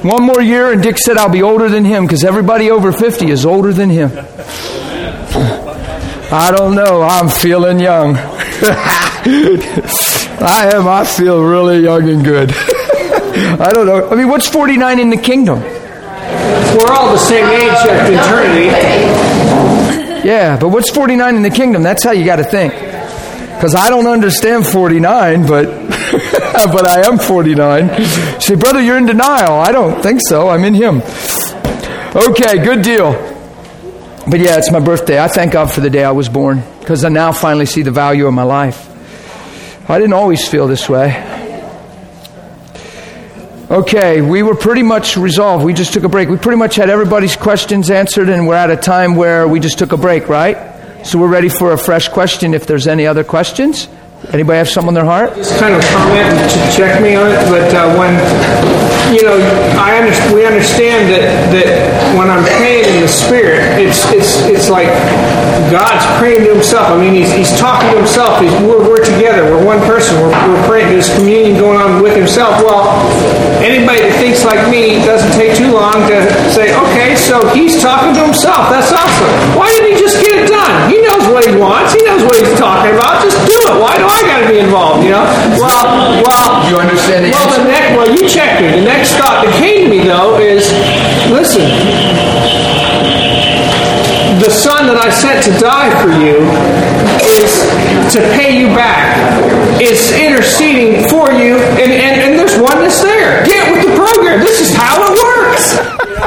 One more year, and Dick said I'll be older than him, because everybody over 50 is older than him. I don't know. I'm feeling young. I feel really young and good. I don't know. I mean, what's 49 in the kingdom? We're all the same age at eternity. Yeah, but what's 49 in the kingdom? That's how you got to think. Because I don't understand 49, but but I am 49. You say, brother, you're in denial. I don't think so. I'm in Him. Okay, good deal. But yeah, it's my birthday. I thank God for the day I was born, because I now finally see the value of my life. I didn't always feel this way. Okay, we were pretty much resolved. We just took a break. We pretty much had everybody's questions answered, and we're at a time where we just took a break, right? So we're ready for a fresh question if there's any other questions. Anybody have something on their heart? Just kind of comment and check me on it, but when, we understand that when I'm praying in the Spirit, it's like God's praying to Himself. I mean, He's talking to Himself. We're together. We're one person. We're praying. There's communion going on with Himself. Well, anybody that thinks like me, it doesn't take too long to say, okay, so He's talking to Himself. That's awesome. Why didn't He just get it done? He knows what He wants. He knows what He's talking about. Just do it. Why do I got to be involved? Well, you understand the answer? Well, you checked me. The next thought that came to me, though, is, listen, the Son that I sent to die for you is to pay you back. It's interceding for you, and there's oneness there. Get with the program. This is how it works.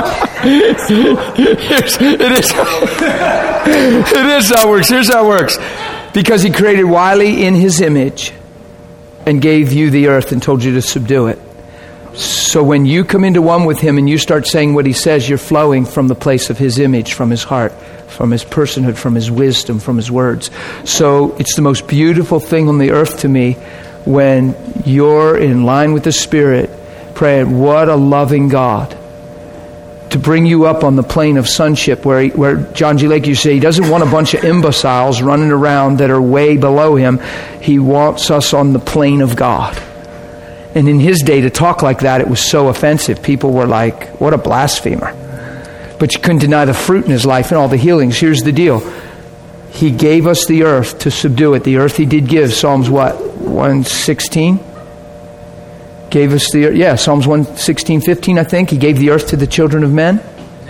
It is how it works. Here's how it works. Because He created Wiley in His image and gave you the earth and told you to subdue it. So when you come into one with Him and you start saying what He says, you're flowing from the place of His image, from His heart, from His personhood, from His wisdom, from His words. So it's the most beautiful thing on the earth to me when you're in line with the Spirit praying, what a loving God, to bring you up on the plane of sonship where John G. Lake used to say He doesn't want a bunch of imbeciles running around that are way below Him. He wants us on the plane of God. And in His day, to talk like that, it was so offensive. People were like, what a blasphemer. But you couldn't deny the fruit in His life and all the healings. Here's the deal. He gave us the earth to subdue it. The earth He did give. Psalms what? 116? Gave us the earth. Yeah, Psalms 116:15, I think. He gave the earth to the children of men.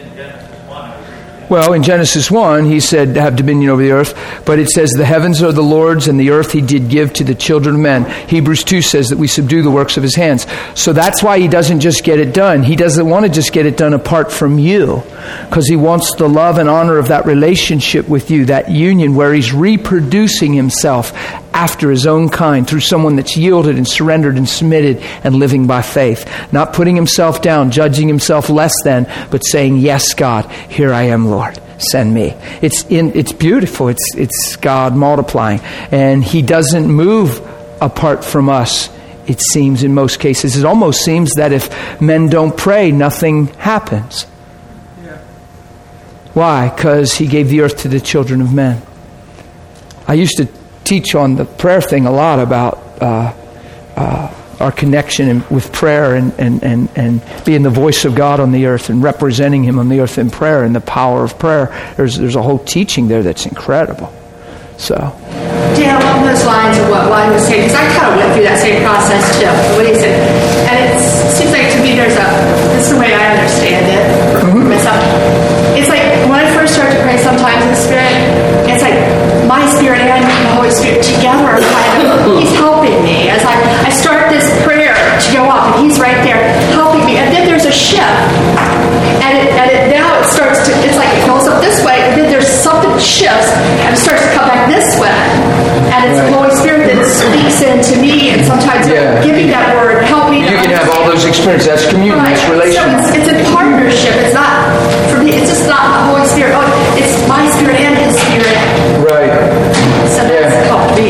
Well, in Genesis 1, He said, have dominion over the earth. But it says, the heavens are the Lord's, and the earth He did give to the children of men. Hebrews 2 says that we subdue the works of His hands. So that's why He doesn't just get it done. He doesn't want to just get it done apart from you. Because He wants the love and honor of that relationship with you, that union where He's reproducing Himself after His own kind through someone that's yielded and surrendered and submitted and living by faith. Not putting Himself down, judging Himself less than, but saying, yes, God, here I am, Lord. Send me. It's beautiful. It's God multiplying. And He doesn't move apart from us, it seems, in most cases. It almost seems that if men don't pray, nothing happens. Yeah. Why? Because He gave the earth to the children of men. I used to teach on the prayer thing a lot about our connection with prayer and being the voice of God on the earth and representing Him on the earth in prayer and the power of prayer. There's a whole teaching there that's incredible. So, Dan, along those lines of what Juan was saying, because I kind of went through that same process too. What he said, and it seems like to me this is the way I understand it for myself. It's like when I first start to pray, sometimes in the Spirit, it's like my spirit and the Holy Spirit together are He's helping me as I start this prayer to go up, and He's right there helping me. And then there's a shift, and now it starts to. It's like it goes up this way, and then there's something shifts, and it starts to come back this way. And it's the Holy Spirit that speaks into me, and sometimes giving that word, help me. You can have all those experiences. That's communion. That's relational. So it's a partnership. It's not for me. It's just not the Holy Spirit. Oh, it's my spirit and His Spirit. Right. So that's helped me.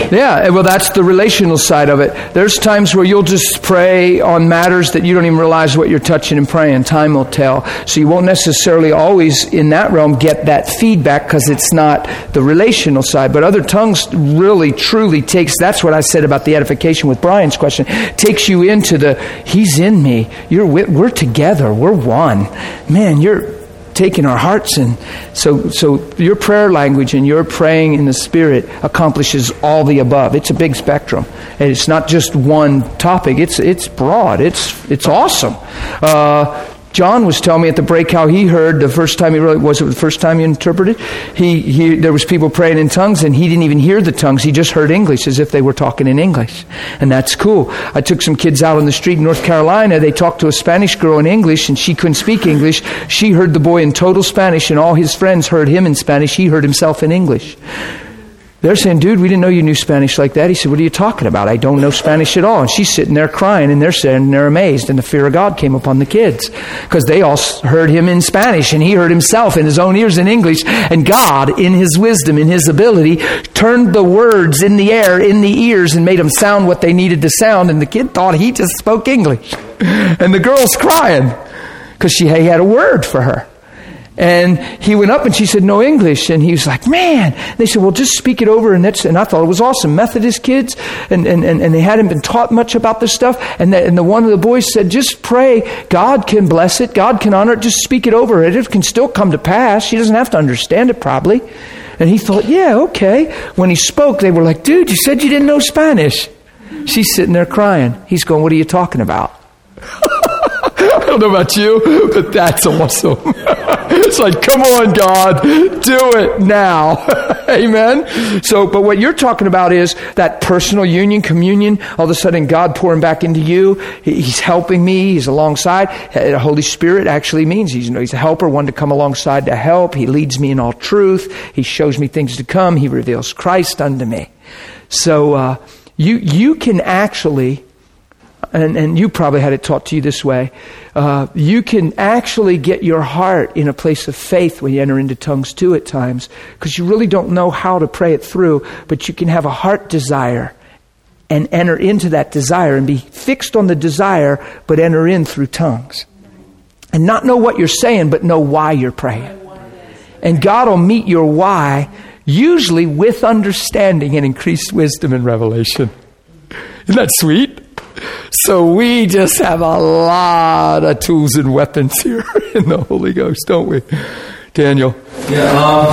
Yeah, well, that's the relational side of it. There's times where you'll just pray on matters that you don't even realize what you're touching and praying. Time will tell. So you won't necessarily always, in that realm, get that feedback because it's not the relational side. But other tongues really, truly takes, that's what I said about the edification with Brian's question, takes you into the, He's in me. We're together. We're one. Man, you're taking our hearts, and so your prayer language and your praying in the Spirit accomplishes all the above. It's a big spectrum, and it's not just one topic. It's broad. It's awesome. John was telling me at the break how he heard the first time the first time he interpreted? There was people praying in tongues, and he didn't even hear the tongues. He just heard English as if they were talking in English. And that's cool. I took some kids out on the street in North Carolina. They talked to a Spanish girl in English, and she couldn't speak English. She heard the boy in total Spanish, and all his friends heard him in Spanish. He heard himself in English. They're saying, dude, we didn't know you knew Spanish like that. He said, what are you talking about? I don't know Spanish at all. And she's sitting there crying, and they're amazed. And the fear of God came upon the kids because they all heard him in Spanish, and he heard himself in his own ears in English. And God, in His wisdom, in His ability, turned the words in the air, in the ears, and made them sound what they needed to sound. And the kid thought he just spoke English. And the girl's crying because he had a word for her. And he went up and she said, no English. And he was like, man. They said, well, just speak it over. And I thought it was awesome. Methodist kids. And they hadn't been taught much about this stuff. And the one of the boys said, just pray. God can bless it. God can honor it. Just speak it over. It can still come to pass. She doesn't have to understand it probably. And he thought, yeah, okay. When he spoke, they were like, dude, you said you didn't know Spanish. She's sitting there crying. He's going, what are you talking about? I don't know about you, but that's awesome. It's like, come on, God, do it now. Amen. But what you're talking about is that personal union, communion, all of a sudden God pouring back into you. He's helping me. He's alongside. The Holy Spirit actually means he's a helper, one to come alongside to help. He leads me in all truth. He shows me things to come. He reveals Christ unto me. So you can actually... And you probably had it taught to you this way. You can actually get your heart in a place of faith when you enter into tongues too at times, because you really don't know how to pray it through, but you can have a heart desire and enter into that desire and be fixed on the desire, but enter in through tongues. And not know what you're saying, but know why you're praying. And God will meet your why, usually with understanding and increased wisdom and revelation. Isn't that sweet? So we just have a lot of tools and weapons here in the Holy Ghost, don't we? Daniel? Yeah,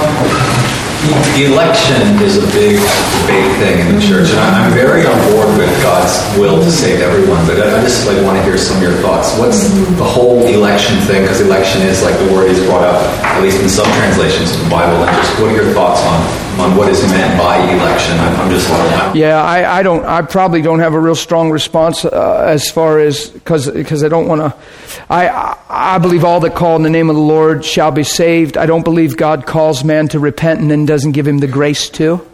election is a big thing in the church, and I'm very on board with God's will to save everyone, but I just want to hear some of your thoughts. What's the whole election thing? Because election is the word is brought up, at least in some translations of the Bible, and just what are your thoughts on what is meant by election? I'm just Yeah, I probably don't have a real strong response as far as, because I don't want to, I believe all that call in the name of the Lord shall be saved. I don't believe God calls man to repent and then doesn't give him the grace to.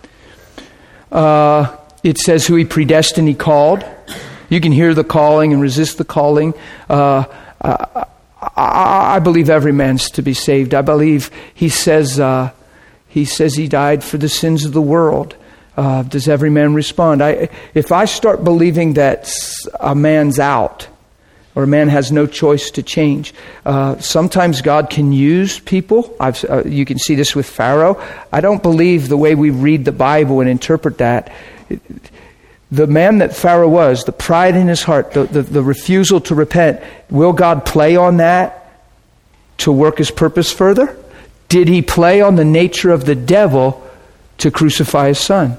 It says who He predestined, He called. You can hear the calling and resist the calling. I believe every man's to be saved. I believe He says He died for the sins of the world. Does every man respond? If I start believing that a man's out, or a man has no choice to change, sometimes God can use people. You can see this with Pharaoh. I don't believe the way we read the Bible and interpret that. The man that Pharaoh was, the pride in his heart, the refusal to repent, will God play on that to work His purpose further? Did He play on the nature of the devil to crucify His Son?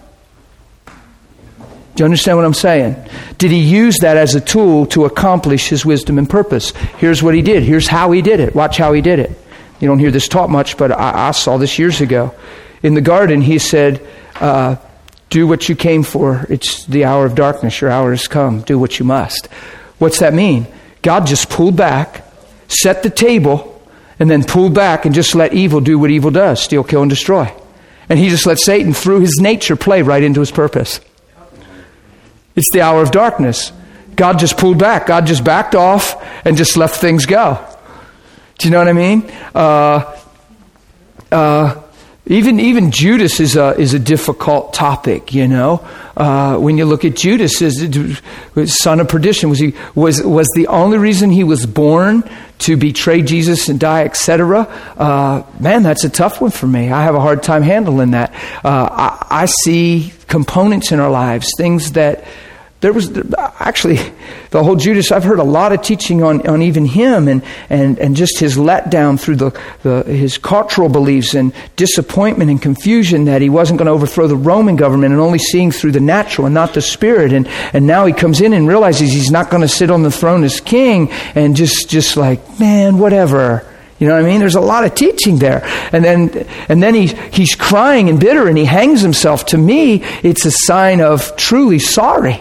Do you understand what I'm saying? Did He use that as a tool to accomplish His wisdom and purpose? Here's what He did. Here's how He did it. Watch how He did it. You don't hear this taught much, but I saw this years ago. In the garden, He said, do what you came for. It's the hour of darkness. Your hour has come. Do what you must. What's that mean? God just pulled back, set the table, and then pulled back and just let evil do what evil does, steal, kill, and destroy. And He just let Satan, through his nature, play right into his purpose. It's the hour of darkness. God just pulled back. God just backed off and just let things go. Do you know what I mean? Even Judas is a difficult topic, you know. When you look at Judas, son of perdition, was the only reason he was born to betray Jesus and die, etc. Man, that's a tough one for me. I have a hard time handling that. I see components in our lives, things that there was actually the whole Judas. I've heard a lot of teaching on even him and just his letdown through his cultural beliefs and disappointment and confusion that he wasn't going to overthrow the Roman government and only seeing through the natural and not the spirit. And now he comes in and realizes he's not going to sit on the throne as king and just like, man, whatever. You know what I mean? There's a lot of teaching there. And then he's crying and bitter and he hangs himself. To me, it's a sign of truly sorry.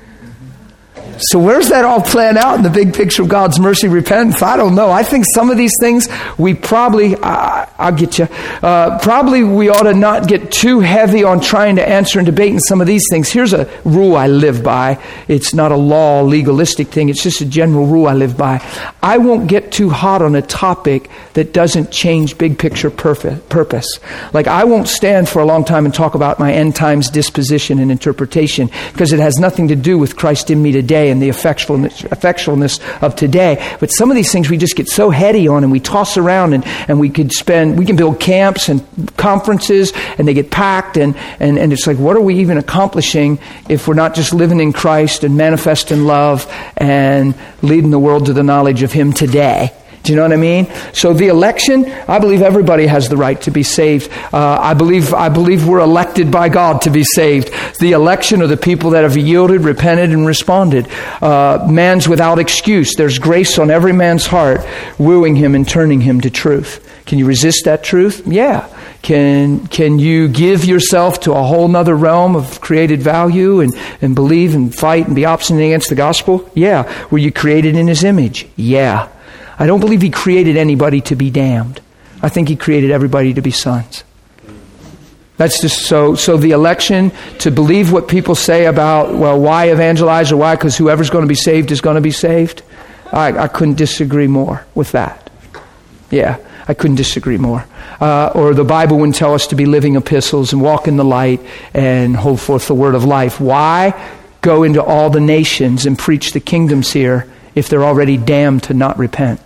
So where's that all playing out in the big picture of God's mercy, repentance? I don't know. I think some of these things we probably, I'll get you, probably we ought to not get too heavy on trying to answer and debate in some of these things. Here's a rule I live by. It's not a law, legalistic thing. It's just a general rule I live by. I won't get too hot on a topic that doesn't change big picture purpose. Like I won't stand for a long time and talk about my end times disposition and interpretation because it has nothing to do with Christ in me today and the effectualness of today. But some of these things we just get so heady on and we toss around and we can build camps and conferences and they get packed and it's like, what are we even accomplishing if we're not just living in Christ and manifesting love and leading the world to the knowledge of Him today? Do you know what I mean? So the election, I believe everybody has the right to be saved. I believe we're elected by God to be saved. The election are the people that have yielded, repented, and responded. Man's without excuse. There's grace on every man's heart, wooing him and turning him to truth. Can you resist that truth? Yeah. Can you give yourself to a whole nother realm of created value and believe and fight and be obstinate against the gospel? Yeah. Were you created in His image? Yeah. I don't believe He created anybody to be damned. I think He created everybody to be sons. That's just so the election, to believe what people say about, well, why evangelize or why? Because whoever's going to be saved is going to be saved. I couldn't disagree more with that. Yeah, I couldn't disagree more. Or the Bible wouldn't tell us to be living epistles and walk in the light and hold forth the word of life. Why go into all the nations and preach the kingdoms here if they're already damned to not repent?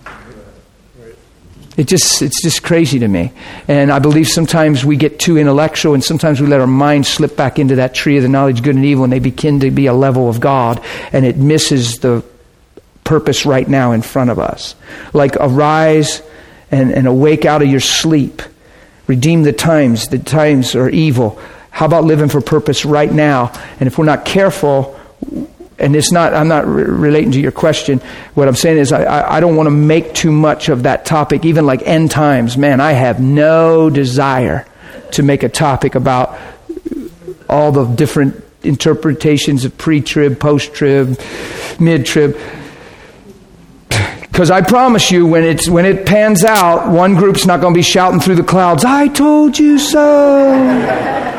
It's just crazy to me. And I believe sometimes we get too intellectual and sometimes we let our minds slip back into that tree of the knowledge of good and evil and they begin to be a level of God and it misses the purpose right now in front of us. Like arise and awake out of your sleep. Redeem the times. The times are evil. How about living for purpose right now? And if we're not careful, and it's not, I'm not relating to your question. What I'm saying is I don't want to make too much of that topic, even like end times. Man, I have no desire to make a topic about all the different interpretations of pre-trib, post-trib, mid-trib. Because I promise you, when it pans out, one group's not going to be shouting through the clouds, "I told you so."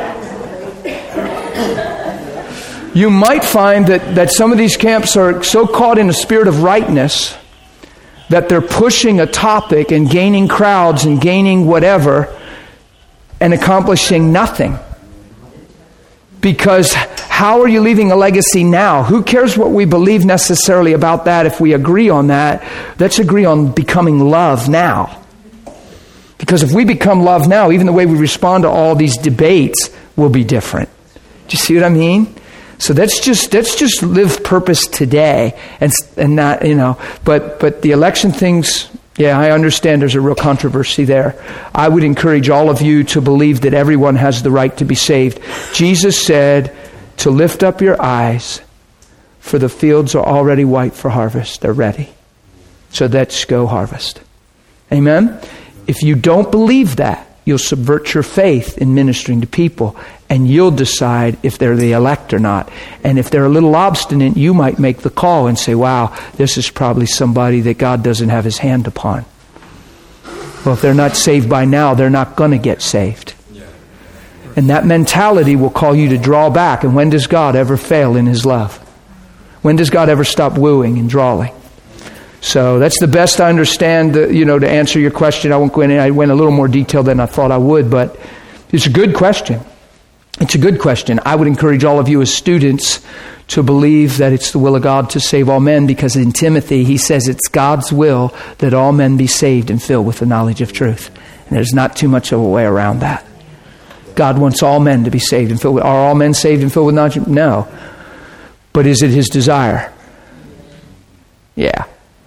You might find that some of these camps are so caught in a spirit of rightness that they're pushing a topic and gaining crowds and gaining whatever and accomplishing nothing. Because how are you leaving a legacy now? Who cares what we believe necessarily about that if we agree on that? Let's agree on becoming love now. Because if we become love now, even the way we respond to all these debates will be different. Do you see what I mean? So let's just live purpose today and not, but the election things, yeah, I understand there's a real controversy there. I would encourage all of you to believe that everyone has the right to be saved. Jesus said to lift up your eyes, for the fields are already white for harvest. They're ready. So let's go harvest. Amen? If you don't believe that, you'll subvert your faith in ministering to people, and you'll decide if they're the elect or not. And if they're a little obstinate, you might make the call and say, wow, this is probably somebody that God doesn't have His hand upon. Well, if they're not saved by now, they're not going to get saved. And that mentality will call you to draw back. And when does God ever fail in His love? When does God ever stop wooing and drawing? So that's the best I understand, to answer your question. I won't go in. I went a little more detail than I thought I would, but It's a good question. It's a good question. I would encourage all of you as students to believe that it's the will of God to save all men, because in Timothy he says it's God's will that all men be saved and filled with the knowledge of truth. And there's not too much of a way around that. God wants all men to be saved and filled with... Are all men saved and filled with knowledge? No. But is it his desire? Yeah.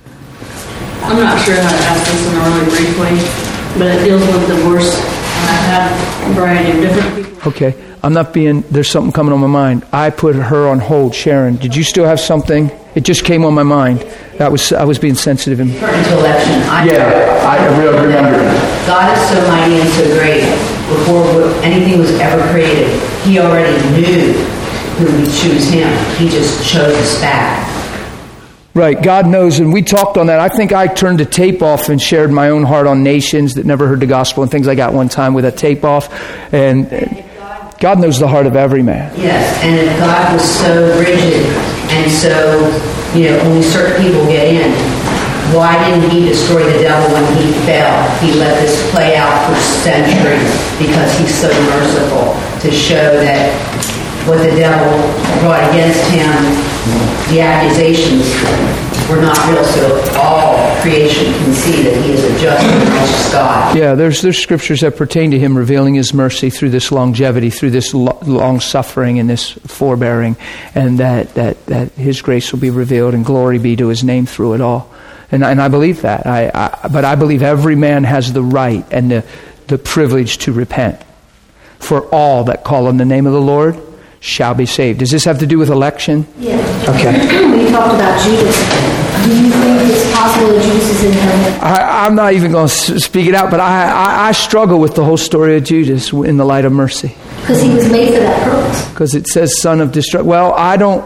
I'm not sure how to ask this one really briefly, but it deals with divorce. And I've had a variety of different people. Okay. I'm not being... There's something coming on my mind. I put her on hold. Sharon, did you still have something? It just came on my mind. I was being sensitive. Referring to election. I remember. God is so mighty and so great. Before anything was ever created, he already knew who would choose him. He just chose us back. Right, God knows, and we talked on that. I think I turned the tape off and shared my own heart on nations that never heard the gospel and things like that one time with that tape off. And God knows the heart of every man. Yes, and if God was so rigid and so, only certain people get in, why didn't he destroy the devil when he fell? He let this play out for centuries because he's so merciful, to show that what the devil brought against him, the accusations, were not real. So all creation can see that he is a just and righteous God. Yeah, there's scriptures that pertain to him revealing his mercy through this longevity, through this long suffering and this forbearing, and that his grace will be revealed and glory be to his name through it all. And I believe that. But I believe every man has the right and the privilege to repent. For all that call on the name of the Lord shall be saved. Does this have to do with election? Yeah. Okay. We talked about Judas. Do you think it's possible that Judas is in heaven? I'm not even going to speak it out, but I struggle with the whole story of Judas in the light of mercy. Because he was made for that purpose. Because it says son of destruction. Well, I don't...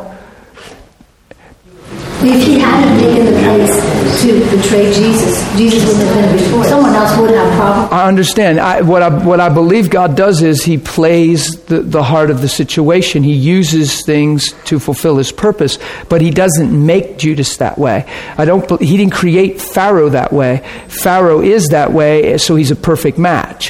If he hadn't taken the place to betray Jesus wouldn't have been before. Someone else would have a problem. I understand. What I believe God does is he plays the heart of the situation. He uses things to fulfill his purpose, but he doesn't make Judas that way. He didn't create Pharaoh that way. Pharaoh is that way, so he's a perfect match.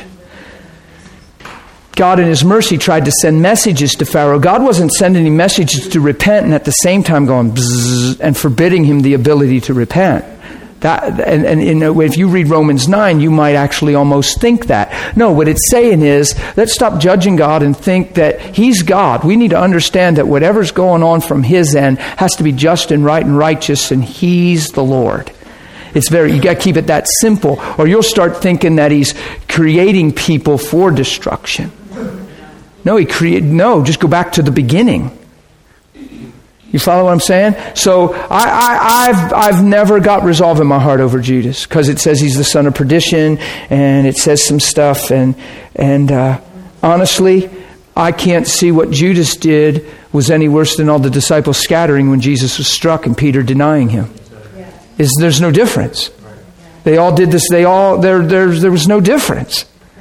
God in his mercy tried to send messages to Pharaoh. God wasn't sending any messages to repent and at the same time going bzzz and forbidding him the ability to repent. If you read Romans 9, you might actually almost think that. No, what it's saying is, let's stop judging God and think that he's God. We need to understand that whatever's going on from his end has to be just and right and righteous, and he's the Lord. You got to keep it that simple, or you'll start thinking that he's creating people for destruction. No, just go back to the beginning. You follow what I'm saying? So I've never got resolve in my heart over Judas, because it says he's the son of perdition, and it says some stuff, and honestly, I can't see what Judas did was any worse than all the disciples scattering when Jesus was struck and Peter denying him. There's no difference. They all did this. There was no difference.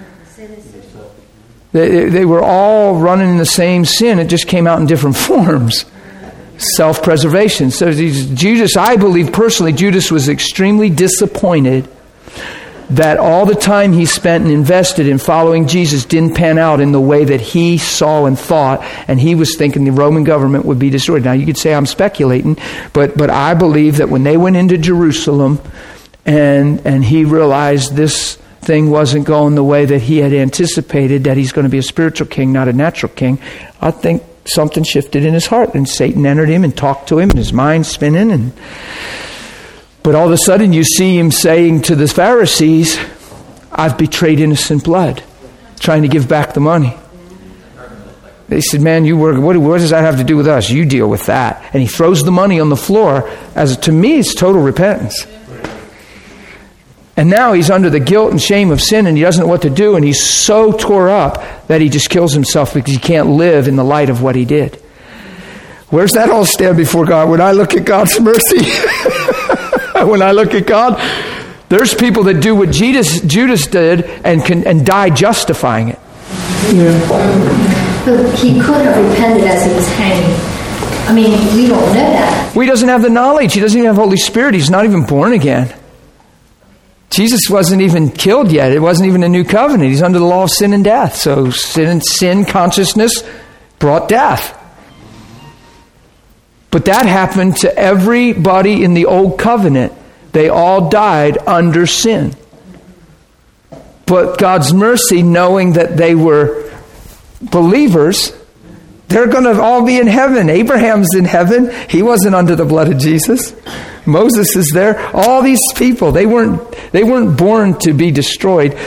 They were all running in the same sin. It just came out in different forms. Self-preservation. So Judas, I believe personally, Judas was extremely disappointed that all the time he spent and invested in following Jesus didn't pan out in the way that he saw and thought, and he was thinking the Roman government would be destroyed. Now, you could say I'm speculating, but I believe that when they went into Jerusalem and he realized this thing wasn't going the way that he had anticipated, that he's going to be a spiritual king, not a natural king, I think something shifted in his heart, and Satan entered him and talked to him, and his mind spinning. But all of a sudden you see him saying to the Pharisees, I've betrayed innocent blood, trying to give back the money. They said, man, what does that have to do with us? You deal with that. And he throws the money on the floor. To me, it's total repentance. And now he's under the guilt and shame of sin, and he doesn't know what to do, and he's so tore up that he just kills himself because he can't live in the light of what he did. Where's that all stand before God? When I look at God's mercy, when I look at God, there's people that do what Judas did and die justifying it. Yeah. But he could have repented as he was hanging. I mean, we don't know that. Well, he doesn't have the knowledge. He doesn't even have Holy Spirit. He's not even born again. Jesus wasn't even killed yet. It wasn't even a new covenant. He's under the law of sin and death. So sin consciousness brought death. But that happened to everybody in the old covenant. They all died under sin. But God's mercy, knowing that they were believers, they're going to all be in heaven. Abraham's in heaven. He wasn't under the blood of Jesus. Moses is there. All these people, they weren't born to be destroyed.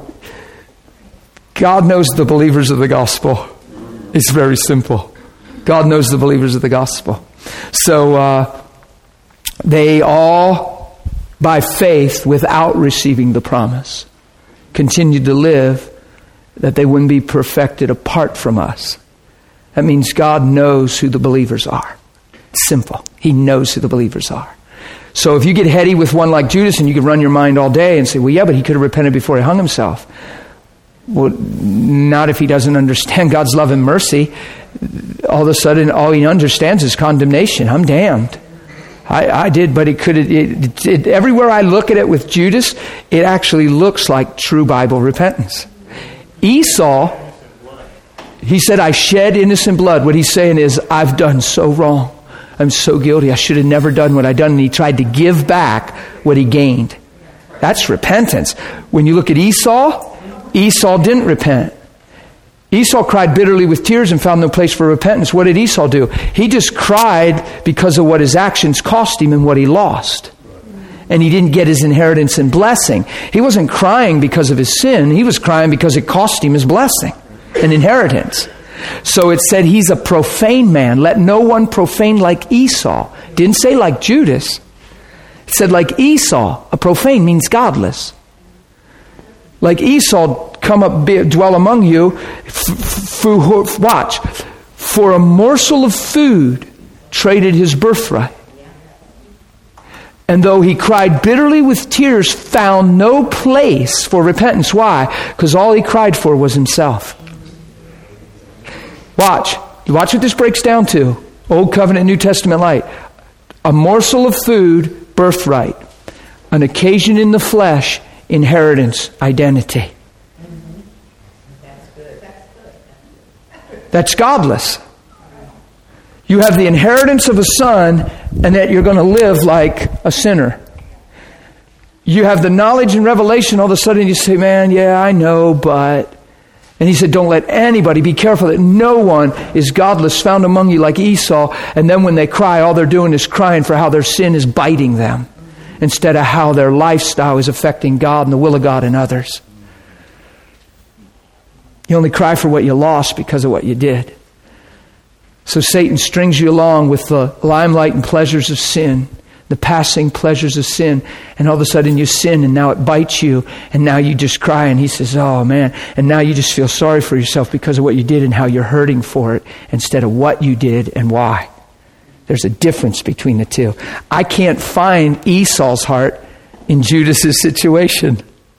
God knows the believers of the gospel. It's very simple. God knows the believers of the gospel. So they all, by faith, without receiving the promise, continued to live that they wouldn't be perfected apart from us. That means God knows who the believers are. It's simple. He knows who the believers are. So if you get heady with one like Judas and you can run your mind all day and say, well, yeah, but he could have repented before he hung himself. Well, not if he doesn't understand God's love and mercy. All of a sudden, all he understands is condemnation. I'm damned. I did, but it could. Everywhere I look at it with Judas, it actually looks like true Bible repentance. Esau, he said, I shed innocent blood. What he's saying is, I've done so wrong. I'm so guilty. I should have never done what I've done. And he tried to give back what he gained. That's repentance. When you look at Esau didn't repent. Esau cried bitterly with tears and found no place for repentance. What did Esau do? He just cried because of what his actions cost him and what he lost. And he didn't get his inheritance and blessing. He wasn't crying because of his sin. He was crying because it cost him his blessing and inheritance. So it said he's a profane man. Let no one profane like Esau. Didn't say like Judas. It said like Esau. A profane means godless. Like Esau, come up, dwell among you. Watch. For a morsel of food, traded his birthright. And though he cried bitterly with tears, found no place for repentance. Why? Because all he cried for was himself. Watch what this breaks down to. Old Covenant, New Testament light. A morsel of food, birthright. An occasion in the flesh, inheritance, identity. That's godless. You have the inheritance of a son, and that you're going to live like a sinner. You have the knowledge and revelation, all of a sudden you say, man, yeah, I know, but... And he said, don't let anybody, be careful that no one is godless found among you like Esau. And then when they cry, all they're doing is crying for how their sin is biting them, instead of how their lifestyle is affecting God and the will of God in others. You only cry for what you lost because of what you did. So Satan strings you along with the limelight and pleasures of sin, the passing pleasures of sin, and all of a sudden you sin and now it bites you, and now you just cry, and he says, oh man, and now you just feel sorry for yourself because of what you did and how you're hurting for it instead of what you did and why. There's a difference between the two. I can't find Esau's heart in Judas's situation.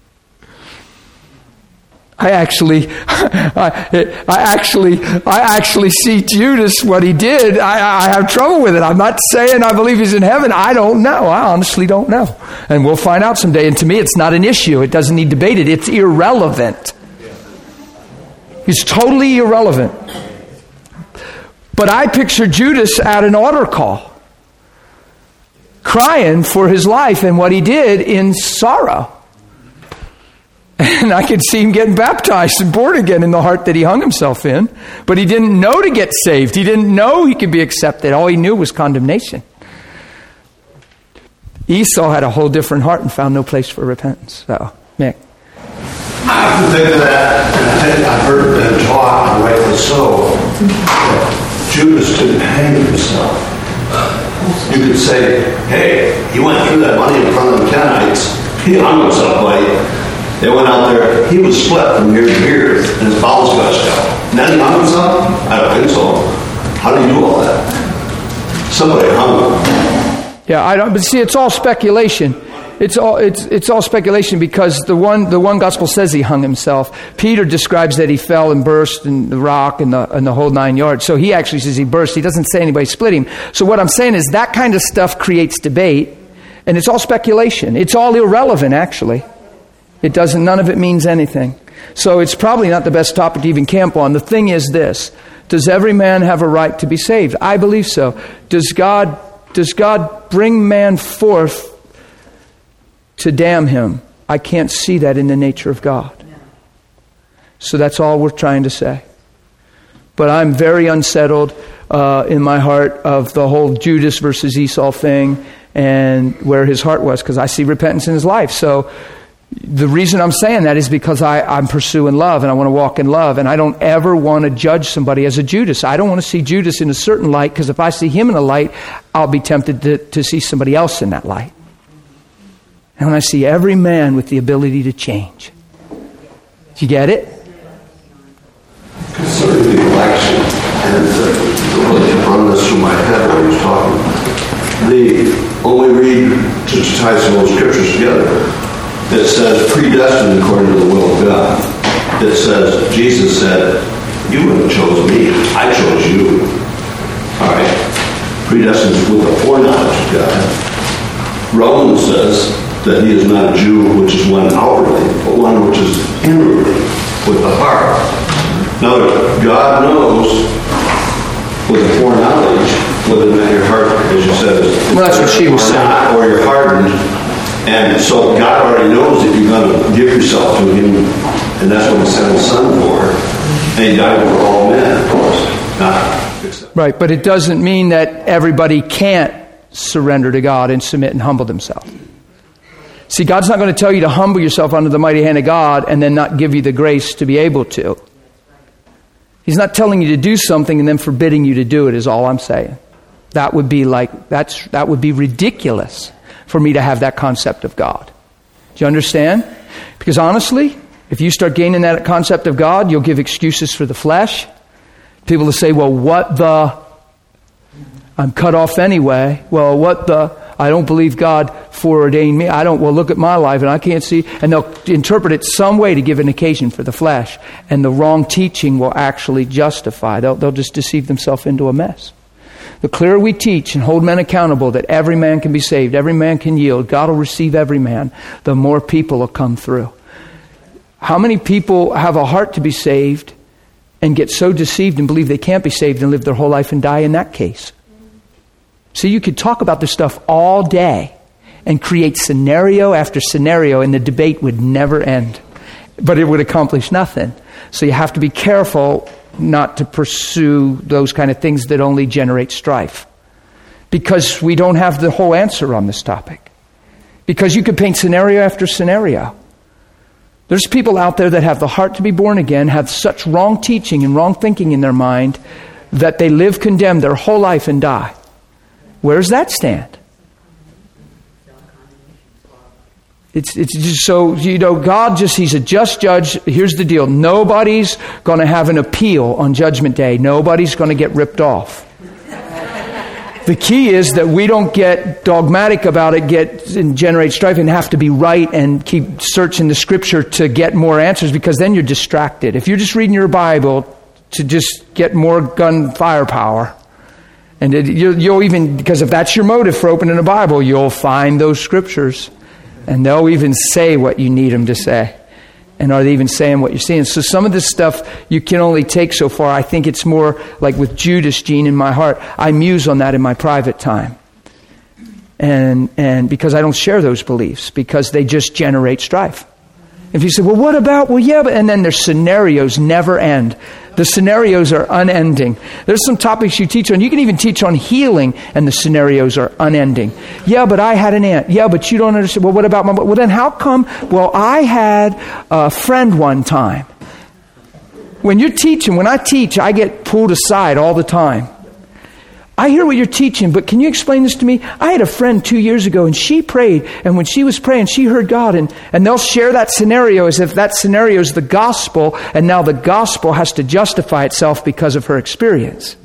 I actually see Judas, what he did. I have trouble with it. I'm not saying I believe he's in heaven. I don't know. I honestly don't know. And we'll find out someday. And to me, it's not an issue. It doesn't need debated. It's irrelevant. It's totally irrelevant. But I picture Judas at an altar call, crying for his life and what he did in sorrow. And I could see him getting baptized and born again in the heart that he hung himself in. But he didn't know to get saved. He didn't know he could be accepted. All he knew was condemnation. Esau had a whole different heart and found no place for repentance. So, Nick. I have to think of that, and I think I've heard it been taught, and rightly so. Judas didn't hang himself. You could say, hey, he went through that money in front of the Kenites. He hung himself by it. They went out there, he was split from ear to ear, and his bowels gushed out. And then he hung himself? I don't think so. How do you do all that? Somebody hung him. Yeah, I don't. But see, it's all speculation. It's all speculation because the one gospel says he hung himself. Peter describes that he fell and burst in the rock and the whole 9 yards. So he actually says he burst. He doesn't say anybody split him. So what I'm saying is that kind of stuff creates debate. And it's all speculation. It's all irrelevant, actually. None of it means anything. So it's probably not the best topic to even camp on. The thing is this: does every man have a right to be saved? I believe so. Does God bring man forth to damn him? I can't see that in the nature of God. So that's all we're trying to say. But I'm very unsettled in my heart of the whole Judas versus Esau thing and where his heart was, because I see repentance in his life. So the reason I'm saying that is because I'm pursuing love and I want to walk in love, and I don't ever want to judge somebody as a Judas. I don't want to see Judas in a certain light, because if I see him in a light, I'll be tempted to see somebody else in that light. And when I see every man with the ability to change. Do you get it? Concerning the election, and really run this through my head while he was talking, when we read, to tie some old scriptures together, it says predestined according to the will of God. It says, Jesus said, you wouldn't have chosen me, I chose you. All right. Predestined with the foreknowledge of God. Romans says that he is not a Jew, which is one outwardly, but one which is inwardly, with the heart. Now, God knows with the foreknowledge whether or not your heart, as you said, is well, that's what she was saying, or you're hardened. And so God already knows that you're going to give yourself to him, and that's what he sent his son for. And he died for all men, of course. Right, but it doesn't mean that everybody can't surrender to God and submit and humble themselves. See, God's not going to tell you to humble yourself under the mighty hand of God and then not give you the grace to be able to. He's not telling you to do something and then forbidding you to do it, is all I'm saying. That would be ridiculous for me to have that concept of God. Do you understand? Because honestly, if you start gaining that concept of God, you'll give excuses for the flesh. People will say, well, I'm cut off anyway. Well, I don't believe God foreordained me. Look at my life and I can't see. And they'll interpret it some way to give an occasion for the flesh. And the wrong teaching will actually justify. They'll just deceive themselves into a mess. The clearer we teach and hold men accountable that every man can be saved, every man can yield, God will receive every man, the more people will come through. How many people have a heart to be saved and get so deceived and believe they can't be saved and live their whole life and die in that case? So you could talk about this stuff all day and create scenario after scenario, and the debate would never end. But it would accomplish nothing. So you have to be careful not to pursue those kind of things that only generate strife. Because we don't have the whole answer on this topic. Because you could paint scenario after scenario. There's people out there that have the heart to be born again, have such wrong teaching and wrong thinking in their mind that they live condemned their whole life and die. Where does that stand? It's just so, God he's a just judge. Here's the deal. Nobody's going to have an appeal on Judgment Day. Nobody's going to get ripped off. The key is that we don't get dogmatic about it, and generate strife and have to be right and keep searching the Scripture to get more answers, because then you're distracted. If you're just reading your Bible to just get more gun firepower, and you'll even, because if that's your motive for opening the Bible, you'll find those Scriptures. And they'll even say what you need them to say. And are they even saying what you're seeing? So some of this stuff you can only take so far. I think it's more like with Judas, Gene, in my heart. I muse on that in my private time. And because I don't share those beliefs, because they just generate strife. If you say, well, what about, and then their scenarios never end. The scenarios are unending. There's some topics you teach on. You can even teach on healing, and the scenarios are unending. Yeah, but I had an aunt. Yeah, but you don't understand. Well, what about my... Well, then how come... Well, I had a friend one time. When I teach, I get pulled aside all the time. I hear what you're teaching, but can you explain this to me? I had a friend 2 years ago, and she prayed, and when she was praying, she heard God, and they'll share that scenario as if that scenario is the gospel, and now the gospel has to justify itself because of her experience.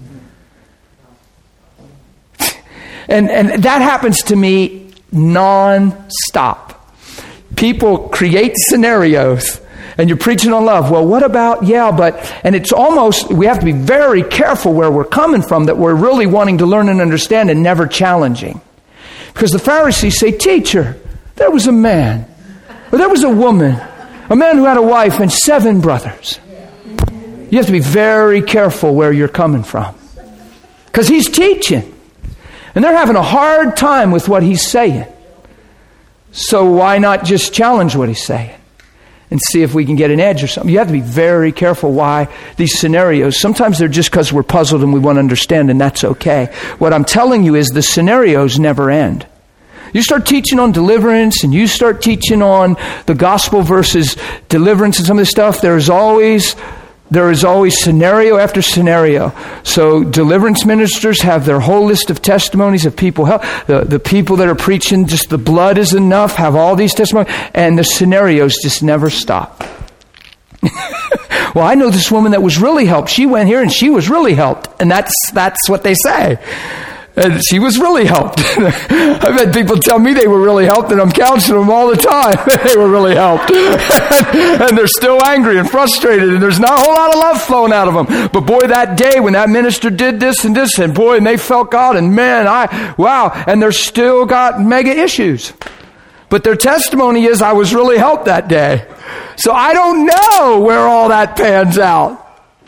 And that happens to me non-stop. People create scenarios, and you're preaching on love. Well, what about, and it's almost, we have to be very careful where we're coming from, that we're really wanting to learn and understand and never challenging. Because the Pharisees say, "Teacher, there was a man, or there was a woman, a man who had a wife and 7 brothers." You have to be very careful where you're coming from. Because he's teaching. And they're having a hard time with what he's saying. So why not just challenge what he's saying? And see if we can get an edge or something. You have to be very careful why these scenarios, sometimes they're just because we're puzzled and we want to understand, and that's okay. What I'm telling you is the scenarios never end. You start teaching on deliverance and you start teaching on the gospel versus deliverance and some of this stuff, there is always scenario after scenario. So deliverance ministers have their whole list of testimonies of people. The people that are preaching, just the blood is enough, have all these testimonies, and the scenarios just never stop. Well, I know this woman that was really helped. She went here and she was really helped. And that's what they say. And she was really helped. I've had people tell me they were really helped, and I'm counseling them all the time. They were really helped. And they're still angry and frustrated, and there's not a whole lot of love flowing out of them. But boy, that day when that minister did this and this, and boy, and they felt God, and man, wow. And they're still got mega issues. But their testimony is, I was really helped that day. So I don't know where all that pans out.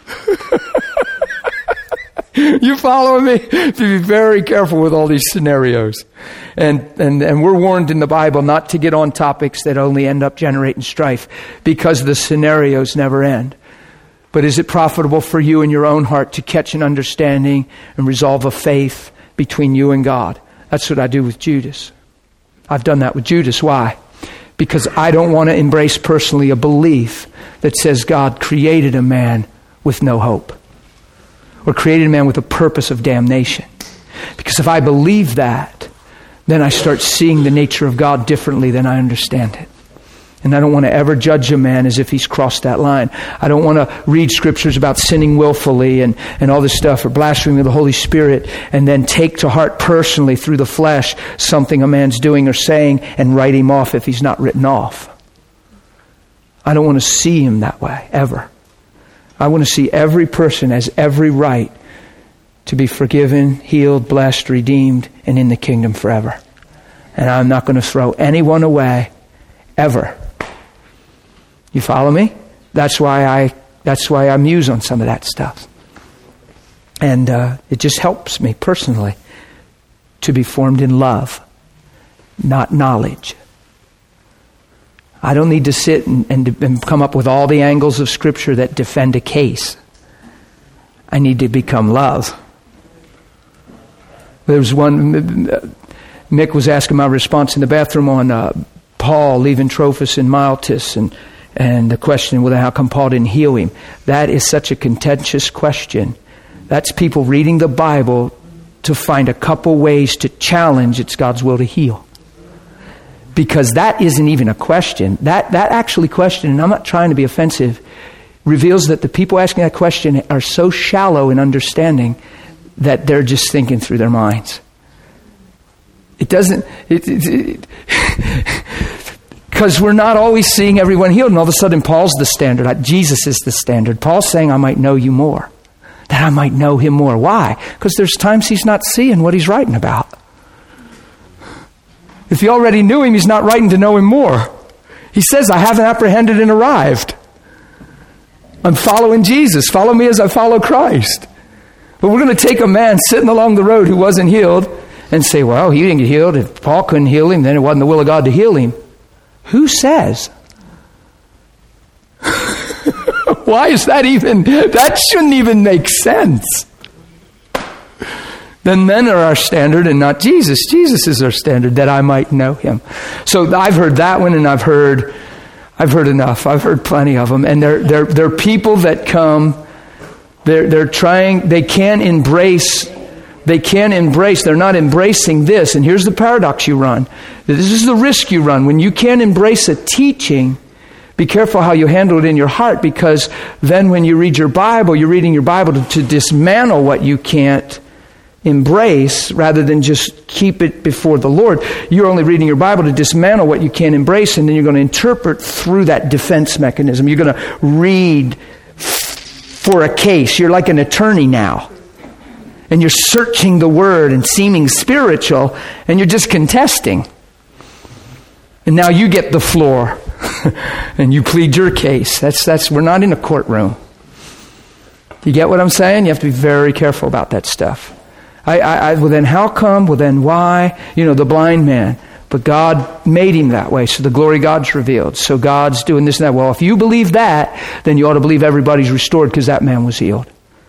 You following me? To be very careful with all these scenarios. And we're warned in the Bible not to get on topics that only end up generating strife, because the scenarios never end. But is it profitable for you in your own heart to catch an understanding and resolve a faith between you and God? That's what I do with Judas. I've done that with Judas. Why? Because I don't want to embrace personally a belief that says God created a man with no hope, or created a man with a purpose of damnation. Because if I believe that, then I start seeing the nature of God differently than I understand it. And I don't want to ever judge a man as if he's crossed that line. I don't want to read scriptures about sinning willfully and all this stuff, or blaspheming the Holy Spirit, and then take to heart personally through the flesh something a man's doing or saying and write him off if he's not written off. I don't want to see him that way, ever. I want to see every person has every right to be forgiven, healed, blessed, redeemed, and in the kingdom forever. And I'm not going to throw anyone away, ever. You follow me? That's why I muse on some of that stuff. And it just helps me personally to be formed in love, not knowledge. I don't need to sit and come up with all the angles of Scripture that defend a case. I need to become love. There was one, Mick was asking my response in the bathroom on Paul leaving Trophimus and Miletus, and the question, well, how come Paul didn't heal him? That is such a contentious question. That's people reading the Bible to find a couple ways to challenge it's God's will to heal. Because that isn't even a question. That actually question, and I'm not trying to be offensive, reveals that the people asking that question are so shallow in understanding that they're just thinking through their minds. It doesn't... Because we're not always seeing everyone healed, and all of a sudden Paul's the standard. Jesus is the standard. Paul's saying, I might know you more. That I might know him more. Why? Because there's times he's not seeing what he's writing about. If he already knew him, he's not writing to know him more. He says, I haven't apprehended and arrived. I'm following Jesus. Follow me as I follow Christ. But we're going to take a man sitting along the road who wasn't healed and say, well, he didn't get healed. If Paul couldn't heal him, then it wasn't the will of God to heal him. Who says? Why is that even? That shouldn't even make sense. Then men are our standard and not Jesus. Jesus is our standard, that I might know him. So I've heard that one, and I've heard enough. I've heard plenty of them. And they're people that come, they're trying, they can't embrace, they're not embracing this. And here's the paradox you run. This is the risk you run. When you can't embrace a teaching, be careful how you handle it in your heart, because then when you read your Bible, you're reading your Bible to dismantle what you can't embrace rather than just keep it before the Lord. You're only reading your Bible to dismantle what you can't embrace, and then you're going to interpret through that defense mechanism. You're going to read for a case. You're like an attorney now. and you're searching the Word and seeming spiritual, and you're just contesting. And now you get the floor, and you plead your case. We're not in a courtroom. You get what I'm saying? You have to be very careful about that stuff. Well, then how come? Well, then why? The blind man. But God made him that way, so the glory of God's revealed. So God's doing this and that. Well, if you believe that, then you ought to believe everybody's restored because that man was healed.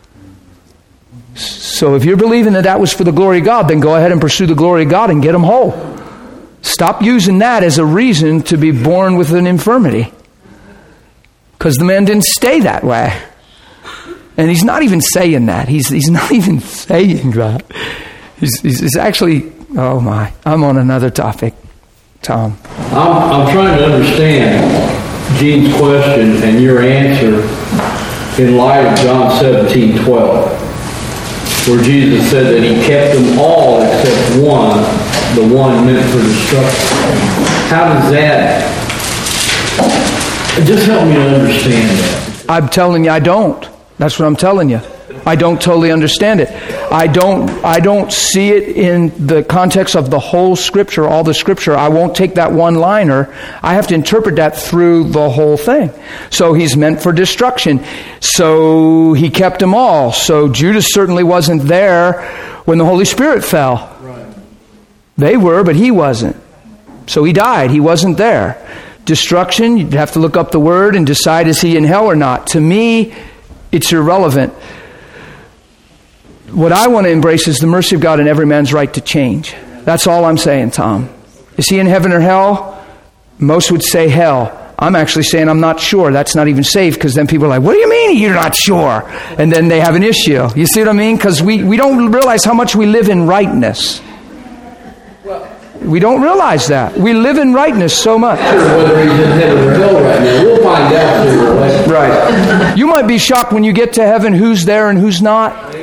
So if you're believing that was for the glory of God, then go ahead and pursue the glory of God and get them whole. Stop using that as a reason to be born with an infirmity. Because the man didn't stay that way. And he's not even saying that. He's not even saying that. He's actually, oh my, I'm on another topic. Tom. I'm trying to understand Gene's question and your answer in light of John 17:12, where Jesus said that he kept them all except one, the one meant for destruction. How does that, just help me to understand that. I'm telling you, I don't. That's what I'm telling you. I don't totally understand it. I don't see it in the context of the whole Scripture, all the Scripture. I won't take that one-liner. I have to interpret that through the whole thing. So he's meant for destruction. So he kept them all. So Judas certainly wasn't there when the Holy Spirit fell. Right. They were, but he wasn't. So he died. He wasn't there. Destruction, you'd have to look up the word and decide, is he in hell or not? To me, it's irrelevant. What I want to embrace is the mercy of God and every man's right to change. That's all I'm saying, Tom. Is he in heaven or hell? Most would say hell. I'm actually saying I'm not sure. That's not even safe, because then people are like, what do you mean you're not sure? And then they have an issue. You see what I mean? Because we don't realize how much we live in rightness. We don't realize that. We live in rightness so much. Whether he's in heaven or hell right now, we'll find out sooner or later. Right. You might be shocked when you get to heaven who's there and who's not.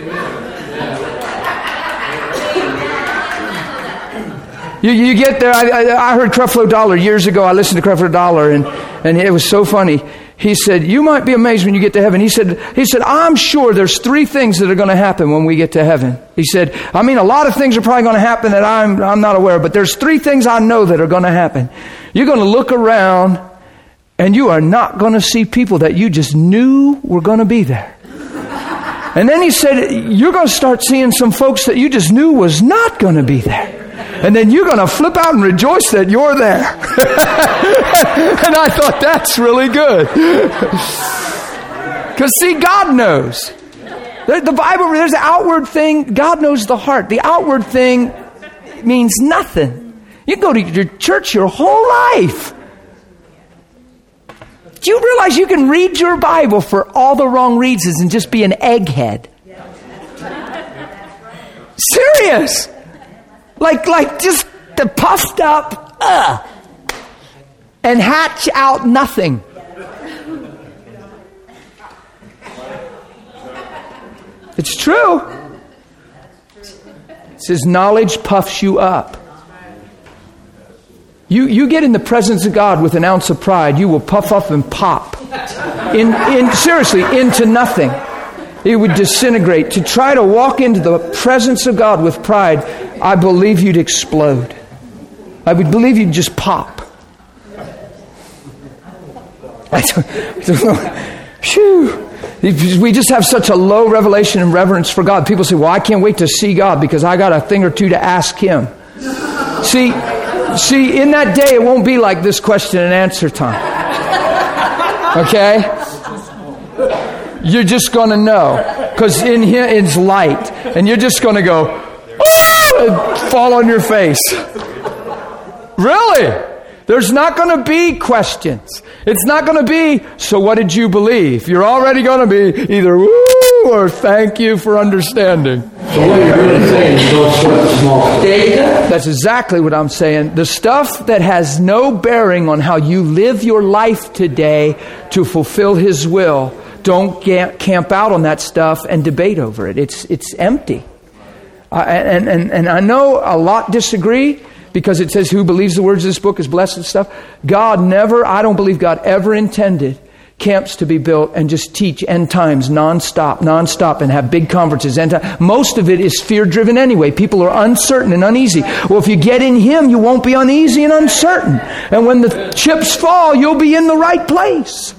You get there. I heard Creflo Dollar years ago. I listened to Creflo Dollar, and it was so funny. He said, you might be amazed when you get to heaven. He said, I'm sure there's 3 things that are going to happen when we get to heaven. He said, a lot of things are probably going to happen that I'm not aware of, but there's 3 things I know that are going to happen. You're going to look around, and you are not going to see people that you just knew were going to be there. And then he said, you're going to start seeing some folks that you just knew was not going to be there. And then you're going to flip out and rejoice that you're there. And I thought, that's really good. Because see, God knows. The Bible, there's an outward thing. God knows the heart. The outward thing means nothing. You can go to your church your whole life. Do you realize you can read your Bible for all the wrong reasons and just be an egghead? Serious. Like just the puffed up, and hatch out nothing. It's true. It says knowledge puffs you up. You get in the presence of God with an ounce of pride, you will puff up and pop. Seriously, into nothing. It would disintegrate. To try to walk into the presence of God with pride, I believe you'd explode. I would believe you'd just pop. I don't know. Phew. We just have such a low revelation and reverence for God. People say, well, I can't wait to see God because I got a thing or two to ask Him. See, in that day, it won't be like this question and answer time. Okay? You're just going to know. Because in Him, it's light. And you're just going to go, and fall on your face. Really? There's not going to be questions. It's not going to be, so what did you believe? You're already going to be either woo or thank you for understanding. So what you're really saying is don't sweat small. That's exactly what I'm saying. The stuff that has no bearing on how you live your life today to fulfill His will, don't camp out on that stuff and debate over it. It's empty. And I know a lot disagree because it says who believes the words of this book is blessed and stuff. I don't believe God ever intended camps to be built and just teach end times nonstop, and have big conferences. Most of it is fear-driven anyway. People are uncertain and uneasy. Well, if you get in Him, you won't be uneasy and uncertain. And when the chips fall, you'll be in the right place.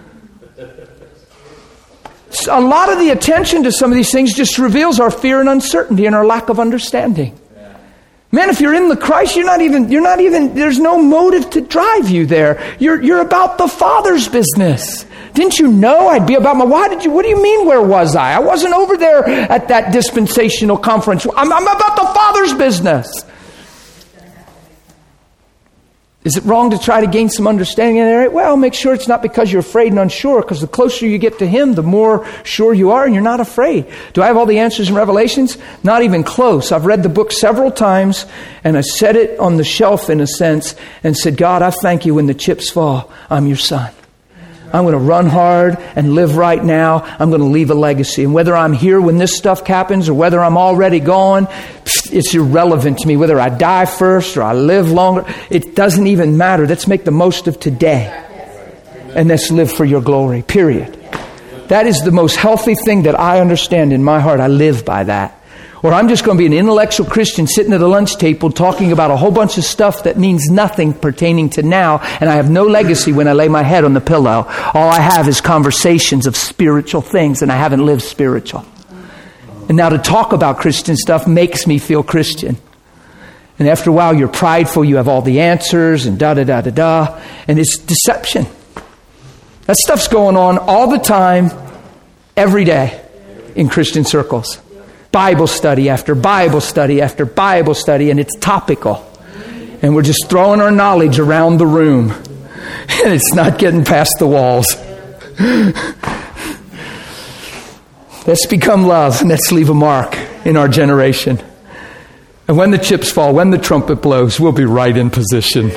A lot of the attention to some of these things just reveals our fear and uncertainty and our lack of understanding. Man, if you're in the Christ, you're not even, there's no motive to drive you there. You're about the Father's business. Didn't you know I'd be about what do you mean, where was I? I wasn't over there at that dispensational conference. I'm about the Father's business. Is it wrong to try to gain some understanding in that area? Well, make sure it's not because you're afraid and unsure, because the closer you get to Him, the more sure you are and you're not afraid. Do I have all the answers in Revelations? Not even close. I've read the book several times, and I set it on the shelf in a sense and said, God, I thank you when the chips fall. I'm your son. I'm going to run hard and live right now. I'm going to leave a legacy. And whether I'm here when this stuff happens or whether I'm already gone, it's irrelevant to me. Whether I die first or I live longer, it doesn't even matter. Let's make the most of today. And let's live for your glory, period. That is the most healthy thing that I understand in my heart. I live by that. Or I'm just going to be an intellectual Christian sitting at a lunch table talking about a whole bunch of stuff that means nothing pertaining to now, and I have no legacy when I lay my head on the pillow. All I have is conversations of spiritual things, and I haven't lived spiritual. And now to talk about Christian stuff makes me feel Christian. And after a while, you're prideful, you have all the answers, and da-da-da-da-da, and it's deception. That stuff's going on all the time, every day, in Christian circles. Bible study after Bible study after Bible study, and it's topical. And we're just throwing our knowledge around the room. And it's not getting past the walls. Let's become love, and let's leave a mark in our generation. And when the chips fall, when the trumpet blows, we'll be right in position.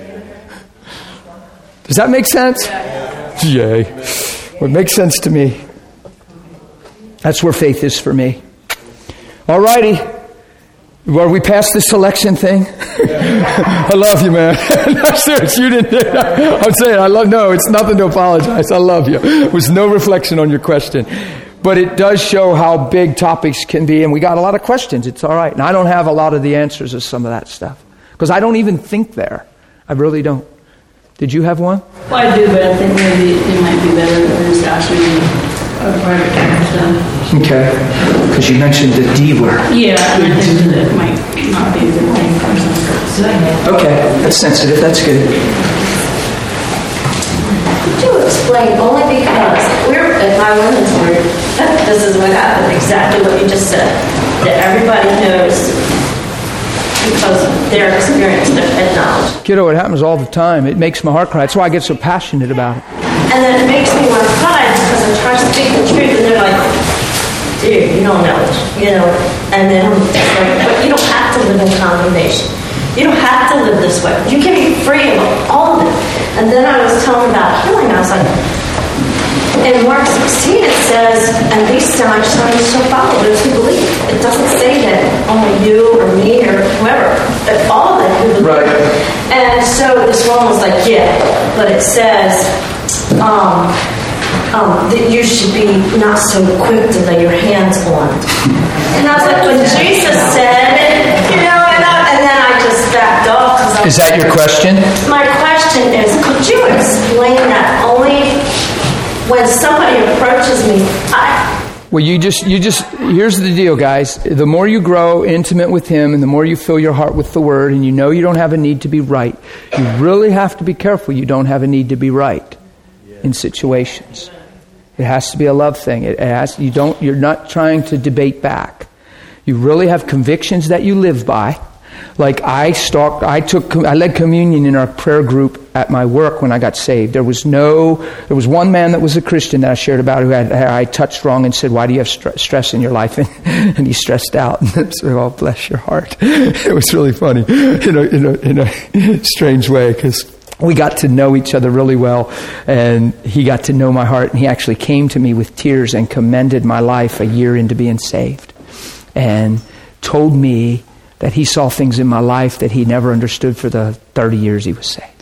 Does that make sense? Yay. Well, it makes sense to me. That's where faith is for me. All righty. Well, we past this selection thing? I love you, man. No, serious, you didn't. I'm saying, no, it's nothing to apologize. I love you. It was no reflection on your question. But it does show how big topics can be, and we got a lot of questions. It's all right. And I don't have a lot of the answers of some of that stuff, because I don't even think there. I really don't. Did you have one? Well, I do, but I think maybe it might be better than just actually a private conversation. Okay. Because you mentioned the D word. Yeah, and I think that it might not be the thing for some. Okay. That's sensitive. That's good. Could you explain, only because we're at my women's group, this is what happened, exactly what you just said, that everybody knows because of their experience and knowledge. Kiddo, it happens all the time. It makes my heart cry. That's why I get so passionate about it. And then it makes me want to cry because I'm trying to speak the truth, and they're like, dude, you don't know it, And then it's like, but you don't have to live in condemnation. You don't have to live this way. You can be free of all of it. And then I was telling about healing. I was like, in Mark 16 it says, and these signs shall follow those who believe. It doesn't say that only you or me or whoever, but all of them who believe. Right. And so this one was like, yeah, but it says that you should be not so quick to lay your hands on. And I was like, when Jesus said it, and then I just backed off. Is that your question? My question is, could you explain that only when somebody approaches me? Well, you just, here's the deal, guys. The more you grow intimate with Him and the more you fill your heart with the Word, and you know you don't have a need to be right, you really have to be careful you don't have a need to be right in situations. It has to be a love thing. You're not trying to debate back. You really have convictions that you live by. Like I led communion in our prayer group at my work when I got saved. There was one man that was a Christian that I shared about who I touched wrong and said, why do you have stress in your life? And he stressed out. And so, oh, bless your heart. It was really funny in a strange way, because we got to know each other really well, and he got to know my heart, and he actually came to me with tears and commended my life a year into being saved and told me that he saw things in my life that he never understood for the 30 years he was saved.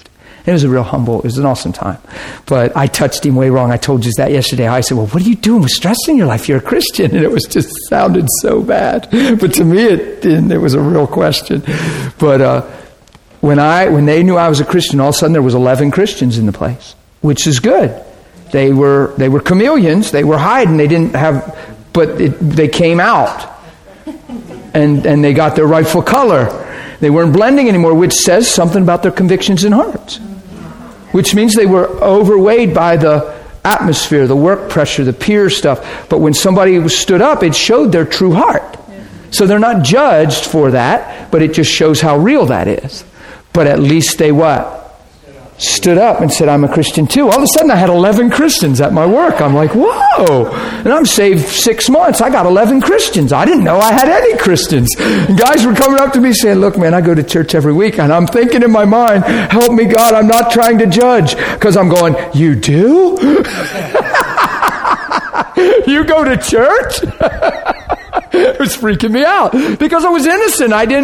It was it was an awesome time. But I touched him way wrong. I told you that yesterday. I said, well, what are you doing with stress in your life? You're a Christian. And it was just sounded so bad. But to me, it didn't. It was a real question. But when they knew I was a Christian, all of a sudden there was 11 Christians in the place, which is good. They were chameleons. They were hiding. They didn't have, but they came out. And they got their rightful color. They weren't blending anymore, which says something about their convictions and hearts. Which means they were overweighed by the atmosphere, the work pressure, the peer stuff. But when somebody stood up, it showed their true heart. So they're not judged for that, but it just shows how real that is. But at least they what? Stood up and said, I'm a Christian too. All of a sudden I had 11 Christians at my work. I'm like, whoa. And I'm saved 6 months. I got 11 Christians. I didn't know I had any Christians. And guys were coming up to me saying, look, man, I go to church every week. And I'm thinking in my mind, help me, God, I'm not trying to judge. Because I'm going, you do? You go to church? It was freaking me out. Because I was innocent. I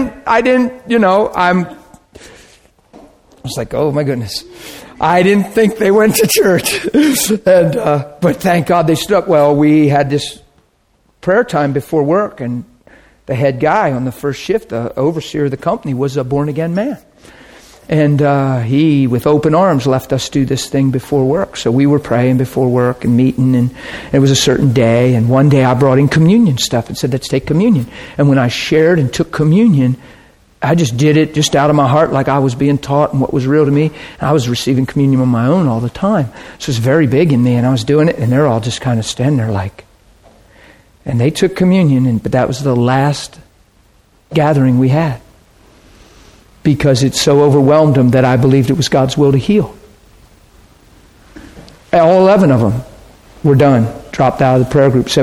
was like, oh my goodness. I didn't think they went to church. But thank God they stood up. Well, we had this prayer time before work, and the head guy on the first shift, the overseer of the company, was a born-again man. And he, with open arms, left us do this thing before work. So we were praying before work and meeting, and it was a certain day. And one day I brought in communion stuff and said, let's take communion. And when I shared and took communion, I just did it just out of my heart, like I was being taught and what was real to me. And I was receiving communion on my own all the time. So it's very big in me, and I was doing it, and they're all just kind of standing there like. And they took communion, but that was the last gathering we had. Because it so overwhelmed them that I believed it was God's will to heal. All 11 of them were done, dropped out of the prayer group, said,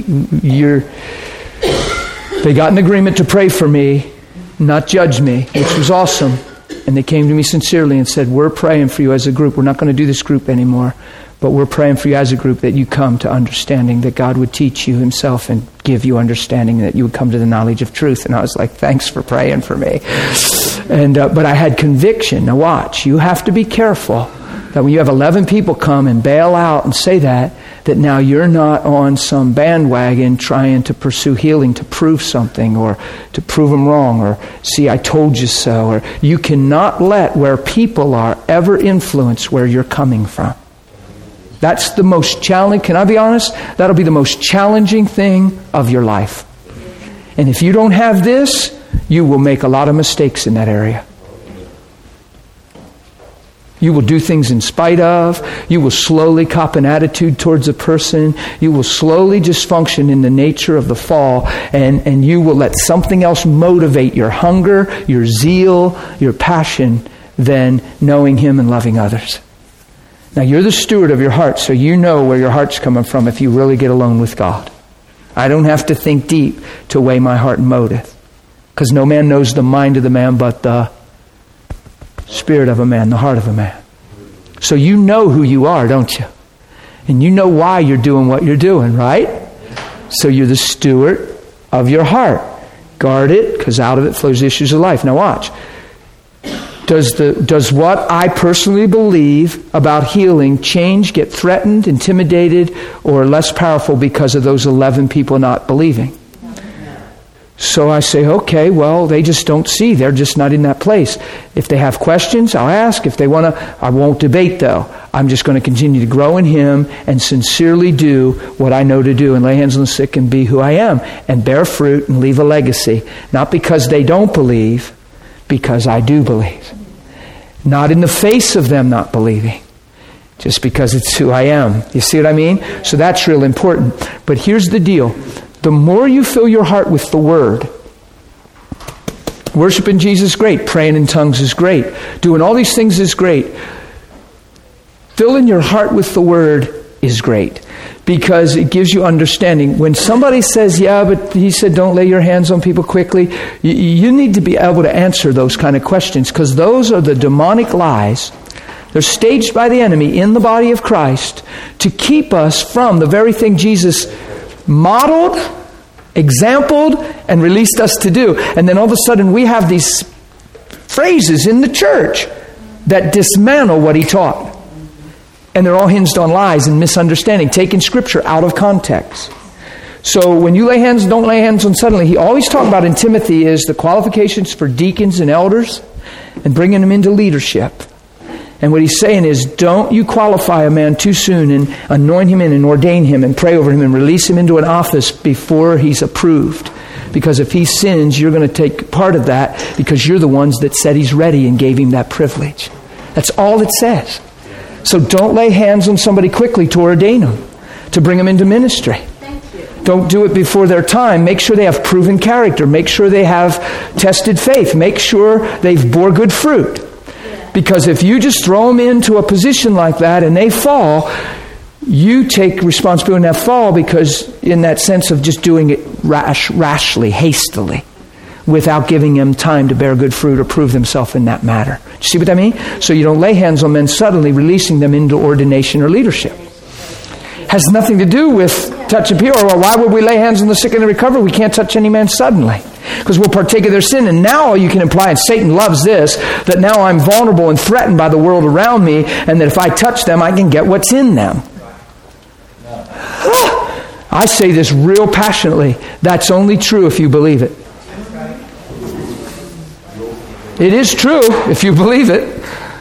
they got an agreement to pray for me, not judge me, which was awesome. And they came to me sincerely and said, we're praying for you as a group. We're not going to do this group anymore, but we're praying for you as a group that you come to understanding, that God would teach you himself and give you understanding, that you would come to the knowledge of truth. And I was like, thanks for praying for me. And but I had conviction. Now watch, you have to be careful that when you have 11 people come and bail out and say that now you're not on some bandwagon trying to pursue healing to prove something or to prove them wrong or see, I told you so. Or you cannot let where people are ever influence where you're coming from. That's the most challenging, can I be honest? That'll be the most challenging thing of your life. And if you don't have this, you will make a lot of mistakes in that area. You will do things in spite of. You will slowly cop an attitude towards a person. You will slowly just function in the nature of the fall. And you will let something else motivate your hunger, your zeal, your passion than knowing him and loving others. Now you're the steward of your heart, so you know where your heart's coming from if you really get alone with God. I don't have to think deep to weigh my heart and motive. Because no man knows the mind of the man but the spirit of a man, the heart of a man. So you know who you are, don't you? And you know why you're doing what you're doing, right? So you're the steward of your heart. Guard it, because out of it flows issues of life. Now watch. Does what I personally believe about healing change, get threatened, intimidated, or less powerful because of those 11 people not believing? So I say, okay, well, they just don't see. They're just not in that place. If they have questions, I'll ask. If they want to, I won't debate, though. I'm just going to continue to grow in him and sincerely do what I know to do and lay hands on the sick and be who I am and bear fruit and leave a legacy. Not because they don't believe, because I do believe. Not in the face of them not believing, just because it's who I am. You see what I mean? So that's real important. But here's the deal. The more you fill your heart with the Word, worshiping Jesus is great. Praying in tongues is great. Doing all these things is great. Filling your heart with the Word is great because it gives you understanding. When somebody says, yeah, but he said don't lay your hands on people quickly, you need to be able to answer those kind of questions because those are the demonic lies. They're staged by the enemy in the body of Christ to keep us from the very thing Jesus modeled, exampled, and released us to do. And then all of a sudden we have these phrases in the church that dismantle what he taught. And they're all hinged on lies and misunderstanding, taking Scripture out of context. So when you lay hands, don't lay hands on suddenly. He always talked about in Timothy is the qualifications for deacons and elders and bringing them into leadership. And what he's saying is, don't you qualify a man too soon and anoint him in and ordain him and pray over him and release him into an office before he's approved. Because if he sins, you're going to take part of that because you're the ones that said he's ready and gave him that privilege. That's all it says. So don't lay hands on somebody quickly to ordain them, to bring them into ministry. Don't do it before their time. Make sure they have proven character. Make sure they have tested faith. Make sure they've bore good fruit. Because if you just throw them into a position like that and they fall, you take responsibility in that fall because in that sense of just doing it rashly, hastily, without giving them time to bear good fruit or prove themselves in that matter. Do you see what I mean? So you don't lay hands on men suddenly, releasing them into ordination or leadership. Has nothing to do with touch and pure. Well, why would we lay hands on the sick and the recovered? We can't touch any man suddenly because we'll partake of their sin. And now you can imply, and Satan loves this, that now I'm vulnerable and threatened by the world around me, and that if I touch them, I can get what's in them. I say this real passionately. That's only true if you believe it. It is true if you believe it.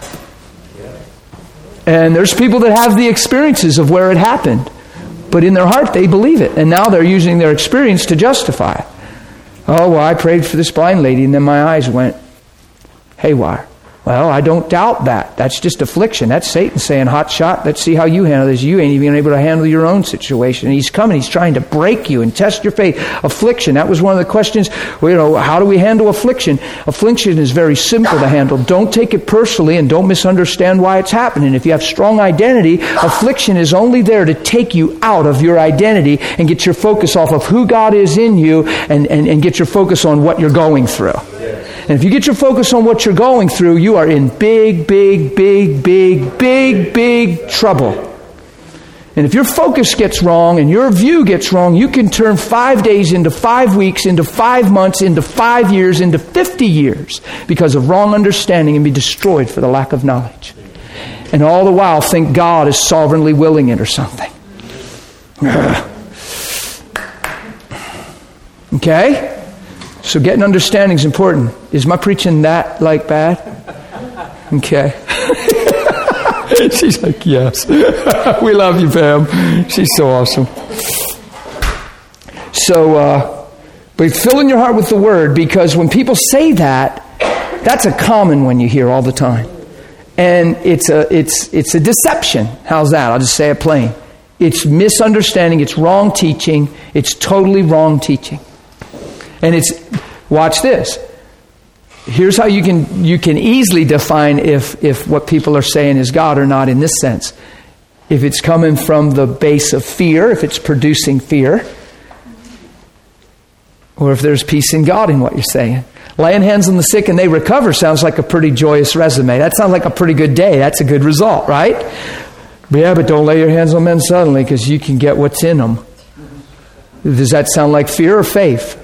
And there's people that have the experiences of where it happened. But in their heart, they believe it. And now they're using their experience to justify it. Oh, well, I prayed for this blind lady, and then my eyes went haywire. Well, I don't doubt that. That's just affliction. That's Satan saying, hot shot, let's see how you handle this. You ain't even able to handle your own situation. And he's coming. He's trying to break you and test your faith. Affliction, that was one of the questions. Well, how do we handle affliction? Affliction is very simple to handle. Don't take it personally and don't misunderstand why it's happening. If you have strong identity, affliction is only there to take you out of your identity and get your focus off of who God is in you and get your focus on what you're going through. And if you get your focus on what you're going through, you are in big trouble. And if your focus gets wrong and your view gets wrong, you can turn 5 days into 5 weeks, into 5 months, into 5 years, into 50 years because of wrong understanding and be destroyed for the lack of knowledge. And all the while think God is sovereignly willing it or something. Okay? So getting understanding is important. Is my preaching that bad? Okay. She's like, yes. We love you, Pam. She's so awesome. So, but fill in your heart with the Word, because when people say that, that's a common one you hear all the time. And it's a deception. How's that? I'll just say it plain. It's misunderstanding. It's wrong teaching. It's totally wrong teaching. And watch this. Here's how you can easily define if what people are saying is God or not in this sense. If it's coming from the base of fear, if it's producing fear, or if there's peace in God in what you're saying. Laying hands on the sick and they recover sounds like a pretty joyous resume. That sounds like a pretty good day. That's a good result, right? Yeah, but don't lay your hands on men suddenly because you can get what's in them. Does that sound like fear or faith?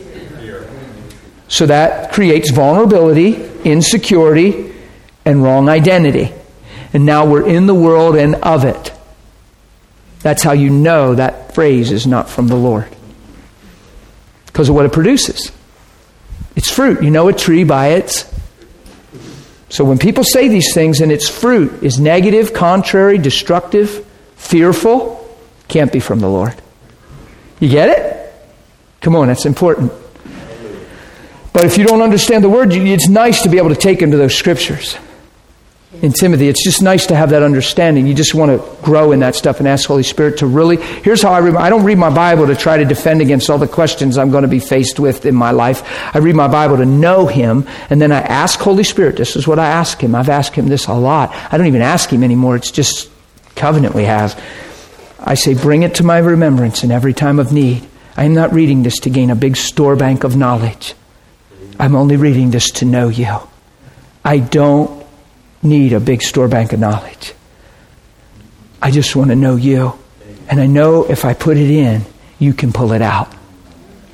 So that creates vulnerability, insecurity, and wrong identity. And now we're in the world and of it. That's how you know that phrase is not from the Lord. Because of what it produces. It's fruit. You know a tree by its. So when people say these things and its fruit is negative, contrary, destructive, fearful, can't be from the Lord. You get it? Come on, that's important. But if you don't understand the Word, it's nice to be able to take into those Scriptures. In Timothy, it's just nice to have that understanding. You just want to grow in that stuff and ask Holy Spirit to really... Here's how I read. I don't read my Bible to try to defend against all the questions I'm going to be faced with in my life. I read my Bible to know Him, and then I ask Holy Spirit. This is what I ask Him. I've asked Him this a lot. I don't even ask Him anymore. It's just covenant we have. I say, bring it to my remembrance in every time of need. I am not reading this to gain a big store bank of knowledge. I'm only reading this to know you. I don't need a big store bank of knowledge. I just want to know you. And I know if I put it in, you can pull it out.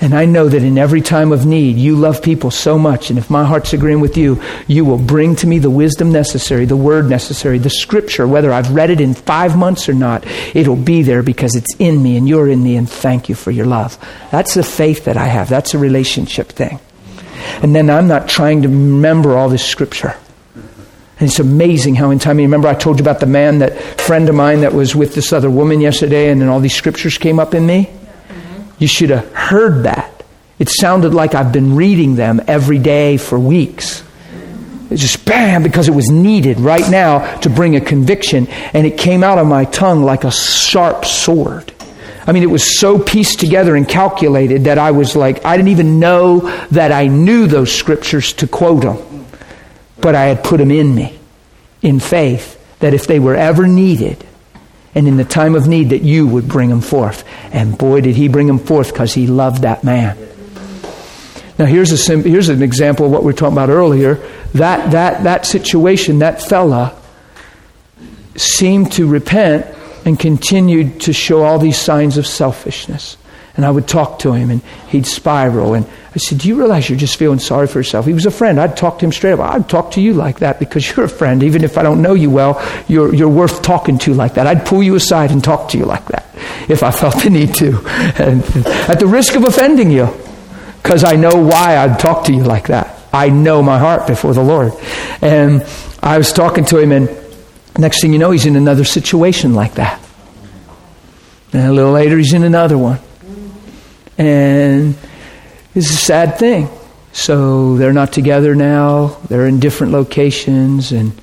And I know that in every time of need, you love people so much. And if my heart's agreeing with you, you will bring to me the wisdom necessary, the word necessary, the scripture, whether I've read it in 5 months or not, it'll be there because it's in me and you're in me, and thank you for your love. That's the faith that I have. That's a relationship thing. And then I'm not trying to remember all this scripture. And it's amazing how in time, remember I told you about the man, that friend of mine that was with this other woman yesterday, and then all these scriptures came up in me? You should have heard that. It sounded like I've been reading them every day for weeks. It's just bam, because it was needed right now to bring a conviction, and it came out of my tongue like a sharp sword. I mean, it was so pieced together and calculated that I was like, I didn't even know that I knew those scriptures to quote them. But I had put them in me, in faith, that if they were ever needed, and in the time of need, that you would bring them forth. And boy, did he bring them forth, because he loved that man. Now here's an example of what we were talking about earlier. That situation, that fella seemed to repent and continued to show all these signs of selfishness. And I would talk to him, and he'd spiral. And I said, do you realize you're just feeling sorry for yourself? He was a friend. I'd talk to him straight up. I'd talk to you like that because you're a friend. Even if I don't know you well, you're worth talking to like that. I'd pull you aside and talk to you like that if I felt the need to. And at the risk of offending you, because I know why I'd talk to you like that. I know my heart before the Lord. And I was talking to him, and next thing you know, he's in another situation like that. And a little later, he's in another one. And it's a sad thing. So they're not together now. They're in different locations, and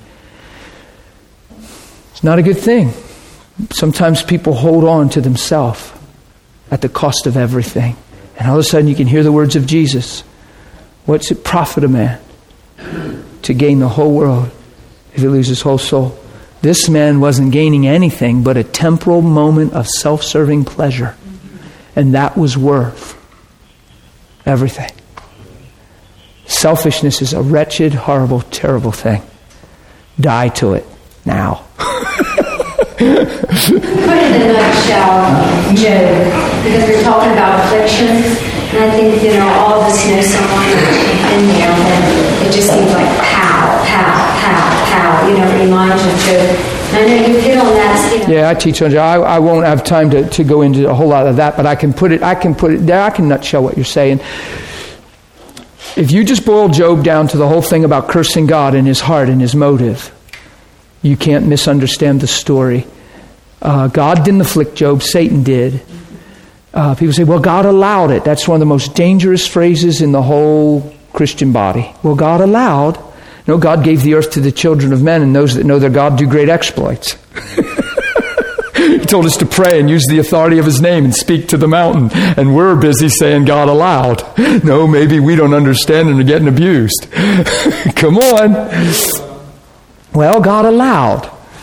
it's not a good thing. Sometimes people hold on to themselves at the cost of everything. And all of a sudden you can hear the words of Jesus. What's it profit a man to gain the whole world if he loses his whole soul? This man wasn't gaining anything but a temporal moment of self-serving pleasure. And that was worth everything. Selfishness is a wretched, horrible, terrible thing. Die to it now. Put it in a nutshell, Job, because we're talking about afflictions, and I think, all of us know someone in there that it just seems like pow, pow, pow, pow, it reminds you of Job. I know you hit on that. Yeah, I teach on Job. I won't have time to go into a whole lot of that, but I can nutshell what you're saying. If you just boil Job down to the whole thing about cursing God in his heart and his motive, you can't misunderstand the story. God didn't afflict Job, Satan did. People say, well, God allowed it. That's one of the most dangerous phrases in the whole Christian body. Well, God allowed. No, God gave the earth to the children of men, and those that know their God do great exploits. He told us to pray and use the authority of his name and speak to the mountain. And we're busy saying God allowed. No, maybe we don't understand and are getting abused. Come on. Well, God allowed.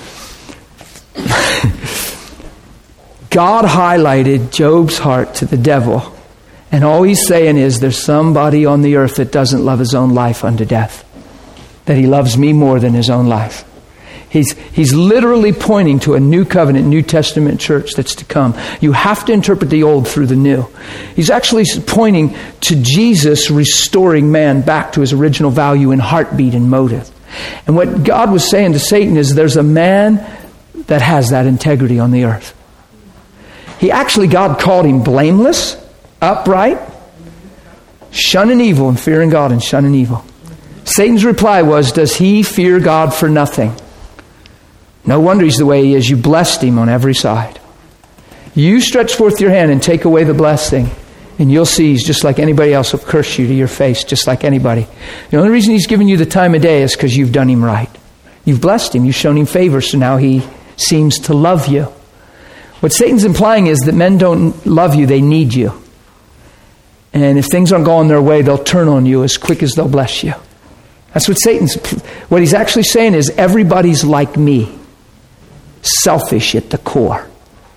God highlighted Job's heart to the devil. And all he's saying is there's somebody on the earth that doesn't love his own life unto death. That he loves me more than his own life. He's literally pointing to a new covenant, New Testament church that's to come. You have to interpret the old through the new. He's actually pointing to Jesus restoring man back to his original value in heartbeat and motive. And what God was saying to Satan is there's a man that has that integrity on the earth. God called him blameless, upright, shunning evil and fearing God and shunning evil. Satan's reply was, does he fear God for nothing? No wonder he's the way he is. You blessed him on every side. You stretch forth your hand and take away the blessing, and you'll see he's just like anybody else will curse you to your face, just like anybody. The only reason he's giving you the time of day is because you've done him right. You've blessed him. You've shown him favor, so now he seems to love you. What Satan's implying is that men don't love you, they need you. And if things aren't going their way, they'll turn on you as quick as they'll bless you. That's what he's actually saying is everybody's like me. Selfish at the core.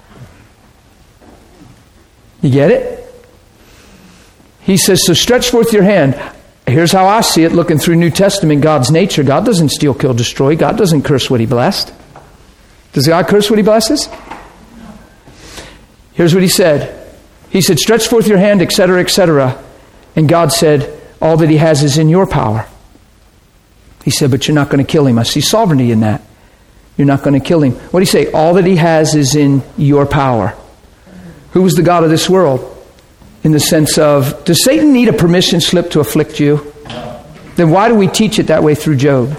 You get it? He says, so stretch forth your hand. Here's how I see it, looking through New Testament, God's nature. God doesn't steal, kill, destroy. God doesn't curse what he blessed. Does God curse what he blesses? Here's what he said. He said, stretch forth your hand, etc., etc. And God said, all that he has is in your power. He said, but you're not going to kill him. I see sovereignty in that. You're not going to kill him. What did he say? All that he has is in your power. Who was the God of this world? In the sense of, does Satan need a permission slip to afflict you? Then why do we teach it that way through Job?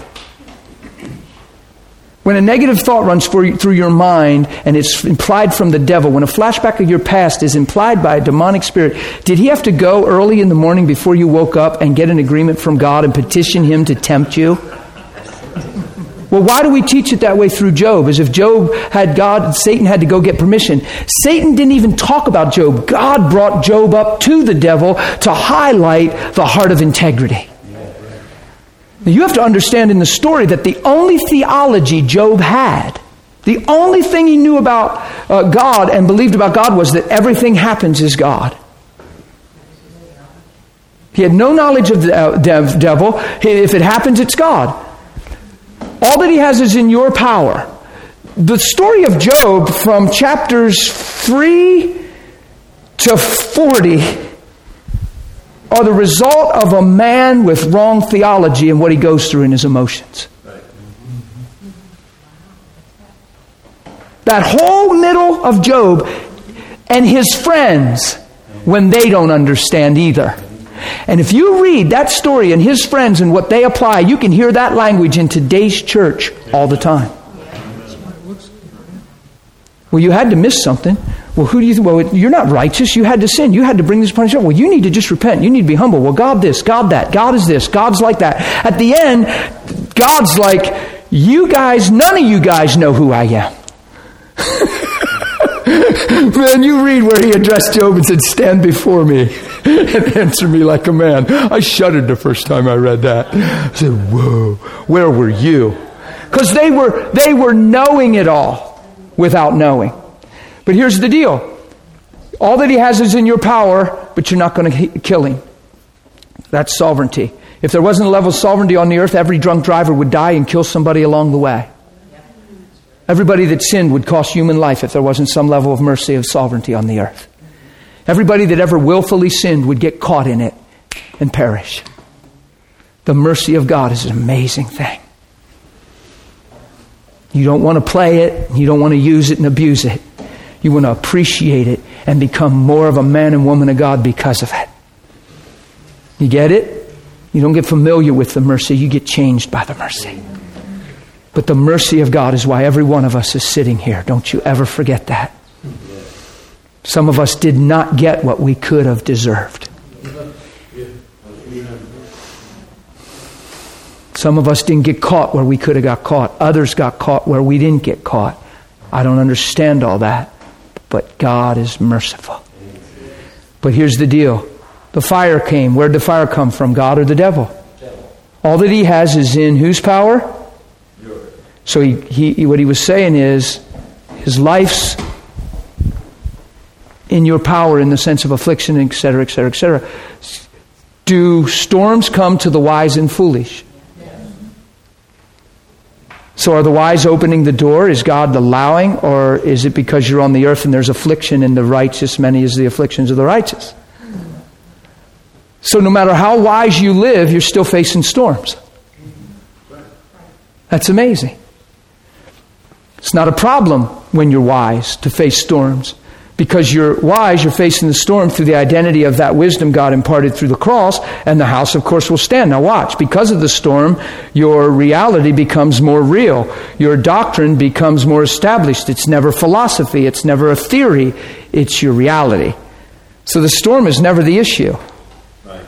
When a negative thought runs through your mind and it's implied from the devil, when a flashback of your past is implied by a demonic spirit, did he have to go early in the morning before you woke up and get an agreement from God and petition him to tempt you? Well, why do we teach it that way through Job? As if Job had God, Satan had to go get permission. Satan didn't even talk about Job. God brought Job up to the devil to highlight the heart of integrity. Now, you have to understand in the story that the only theology Job had, the only thing he knew about God and believed about God was that everything happens is God. He had no knowledge of the devil. If it happens, it's God. All that he has is in your power. The story of Job from chapters 3 to 40 are the result of a man with wrong theology and what he goes through in his emotions. That whole middle of Job and his friends when they don't understand either. And if you read that story and his friends and what they apply, you can hear that language in today's church all the time. Well, you had to miss something. Well, who do you think? Well, you're not righteous. You had to sin. You had to bring this punishment. Well, you need to just repent. You need to be humble. Well, God this, God that. God is this. God's like that. At the end, God's like, you guys, none of you guys know who I am. Man, you read where he addressed Job and said, stand before me and answer me like a man. I shuddered the first time I read that. I said, whoa, where were you? Because they were knowing it all without knowing. But here's the deal. All that he has is in your power, but you're not going to kill him. That's sovereignty. If there wasn't a level of sovereignty on the earth, every drunk driver would die and kill somebody along the way. Everybody that sinned would cost human life if there wasn't some level of mercy of sovereignty on the earth. Everybody that ever willfully sinned would get caught in it and perish. The mercy of God is an amazing thing. You don't want to play it. You don't want to use it and abuse it. You want to appreciate it and become more of a man and woman of God because of it. You get it? You don't get familiar with the mercy. You get changed by the mercy. But the mercy of God is why every one of us is sitting here. Don't you ever forget that. Some of us did not get what we could have deserved. Some of us didn't get caught where we could have got caught. Others got caught where we didn't get caught. I don't understand all that. But God is merciful. But here's the deal. The fire came. Where'd the fire come from? God or the devil? All that he has is in whose power? So he what he was saying is, his life's in your power in the sense of affliction, etc., etc., etc. Do storms come to the wise and foolish? So are the wise opening the door? Is God allowing? Or is it because you're on the earth and there's affliction in the righteous, many as the afflictions of the righteous? So no matter how wise you live, you're still facing storms. That's amazing. It's not a problem when you're wise to face storms. Because you're wise, you're facing the storm through the identity of that wisdom God imparted through the cross, and the house, of course, will stand. Now watch, because of the storm, your reality becomes more real. Your doctrine becomes more established. It's never philosophy. It's never a theory. It's your reality. So the storm is never the issue. Right.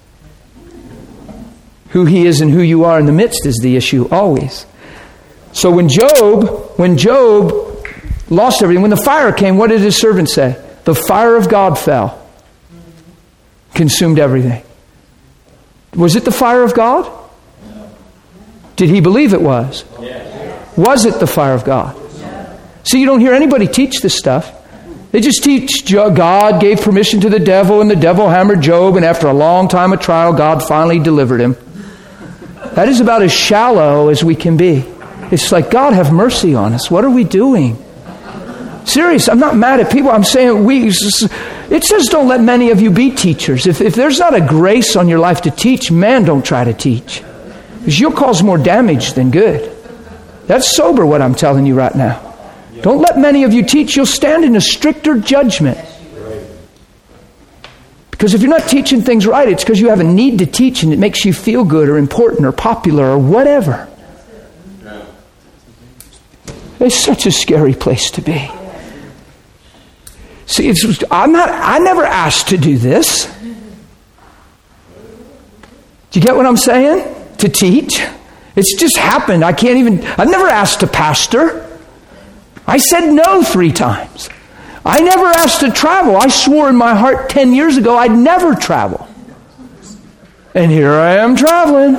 Who he is and who you are in the midst is the issue always. So when Job lost everything, when the fire came, what did his servant say? The fire of God fell. Consumed everything. Was it the fire of God? Did he believe it was? Was it the fire of God? See, you don't hear anybody teach this stuff. They just teach God gave permission to the devil and the devil hammered Job, and after a long time of trial, God finally delivered him. That is about as shallow as we can be. It's like, God, have mercy on us. What are we doing? Serious, I'm not mad at people. I'm saying It says don't let many of you be teachers. If there's not a grace on your life to teach, man, don't try to teach. Because you'll cause more damage than good. That's sober what I'm telling you right now. Don't let many of you teach. You'll stand in a stricter judgment. Because if you're not teaching things right, it's because you have a need to teach and it makes you feel good or important or popular or whatever. It's such a scary place to be. See, I never asked to do this. Do you get what I'm saying? To teach? It's just happened. I've never asked to pastor. I said no 3 times. I never asked to travel. I swore in my heart 10 years ago I'd never travel. And here I am traveling.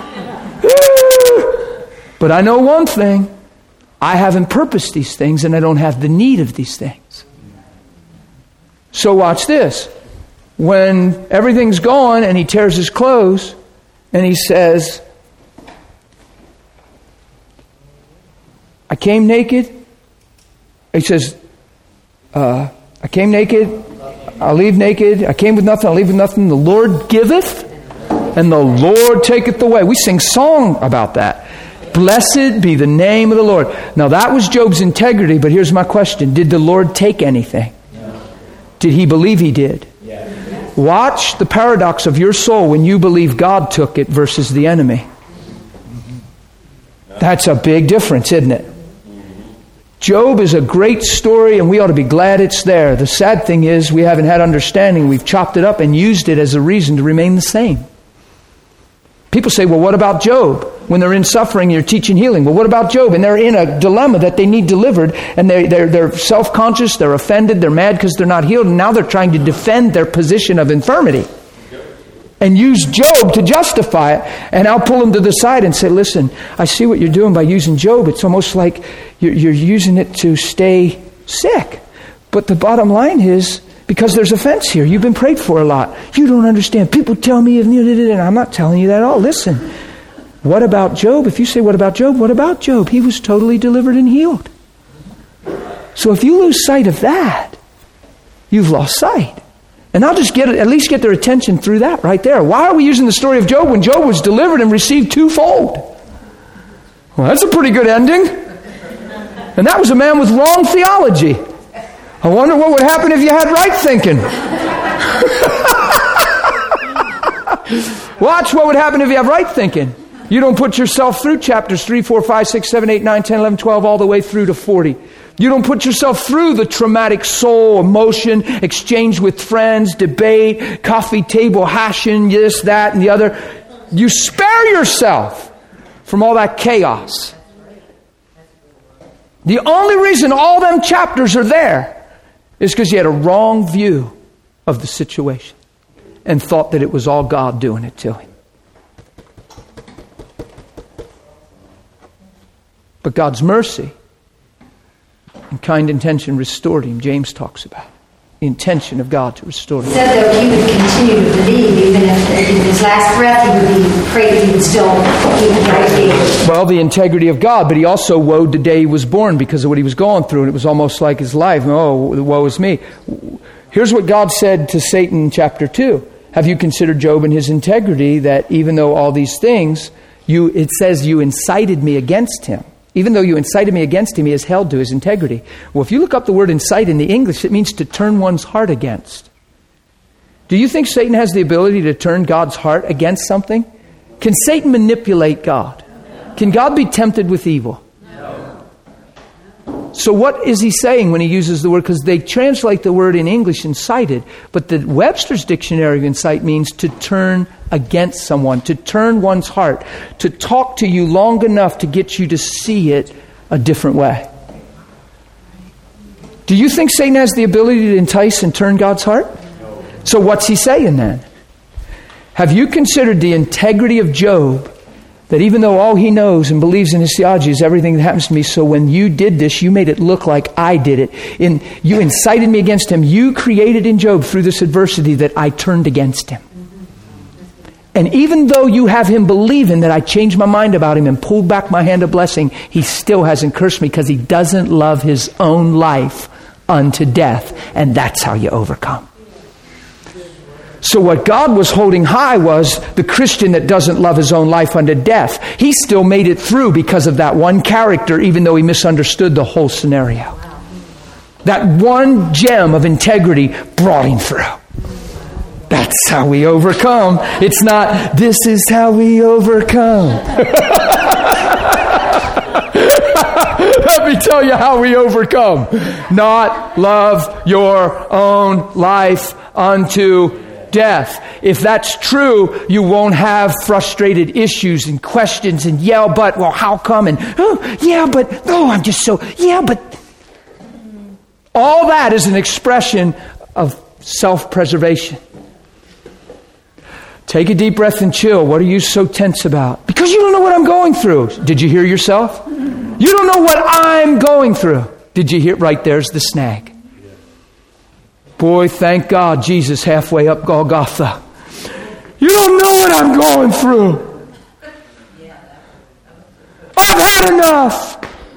But I know one thing. I haven't purposed these things and I don't have the need of these things. So watch this. When everything's gone and he tears his clothes and he says, I came naked. He says, I came naked, I'll leave naked. I came with nothing, I'll leave with nothing. The Lord giveth, and the Lord taketh away. We sing song about that. Blessed be the name of the Lord. Now that was Job's integrity, but here's my question. Did the Lord take anything? Did he believe he did? Watch the paradox of your soul when you believe God took it versus the enemy. That's a big difference, isn't it? Job is a great story and we ought to be glad it's there. The sad thing is we haven't had understanding. We've chopped it up and used it as a reason to remain the same. People say, well, what about Job? When they're in suffering, you're teaching healing. Well, what about Job? And they're in a dilemma that they need delivered and they're self-conscious, they're offended, they're mad because they're not healed, and now they're trying to defend their position of infirmity. And use Job to justify it. And I'll pull him to the side and say, listen, I see what you're doing by using Job. It's almost like you're using it to stay sick. But the bottom line is, because there's offense here. You've been prayed for a lot. You don't understand. People tell me, and I'm not telling you that at all. Listen, what about Job? If you say, what about Job? What about Job? He was totally delivered and healed. So if you lose sight of that, you've lost sight. And I'll just at least get their attention through that right there. Why are we using the story of Job when Job was delivered and received twofold? Well, that's a pretty good ending. And that was a man with wrong theology. I wonder what would happen if you had right thinking. Watch what would happen if you have right thinking. You don't put yourself through chapters 3, 4, 5, 6, 7, 8, 9, 10, 11, 12, all the way through to 40. You don't put yourself through the traumatic soul, emotion, exchange with friends, debate, coffee table hashing, this, that, and the other. You spare yourself from all that chaos. The only reason all them chapters are there is because you had a wrong view of the situation and thought that it was all God doing it to him. But God's mercy and kind intention restored him. James talks about the intention of God to restore him. He said that he would continue to believe, even if in his last breath he would be prayed, he would still keep the right faith. Well, the integrity of God, but he also woed the day he was born because of what he was going through, and it was almost like his life. Oh, woe is me. Here's what God said to Satan in chapter 2. Have you considered Job and his integrity, that even though all these things, it says you incited me against him. Even though you incited me against him, he is held to his integrity. Well, if you look up the word incite in the English, it means to turn one's heart against. Do you think Satan has the ability to turn God's heart against something? Can Satan manipulate God? Can God be tempted with evil? So what is he saying when he uses the word? Because they translate the word in English incited, but the Webster's dictionary of incite means to turn against someone, to turn one's heart, to talk to you long enough to get you to see it a different way. Do you think Satan has the ability to entice and turn God's heart? So what's he saying then? Have you considered the integrity of Job? That even though all he knows and believes in his theology is everything that happens to me, so when you did this, you made it look like I did it. You incited me against him. You created in Job through this adversity that I turned against him. And even though you have him believing that I changed my mind about him and pulled back my hand of blessing, he still hasn't cursed me because he doesn't love his own life unto death. And that's how you overcome. So what God was holding high was the Christian that doesn't love his own life unto death. He still made it through because of that one character, even though he misunderstood the whole scenario. That one gem of integrity brought him through. That's how we overcome. It's not, this is how we overcome. Let me tell you how we overcome. Not love your own life unto death. If that's true, you won't have frustrated issues and questions and well, how come? And, I'm just so, but. All that is an expression of self-preservation. Take a deep breath and chill. What are you so tense about? Because you don't know what I'm going through. Did you hear yourself? You don't know what I'm going through. Did you hear? Right there's the snag. Boy, thank God Jesus halfway up Golgotha. You don't know what I'm going through. I've had enough.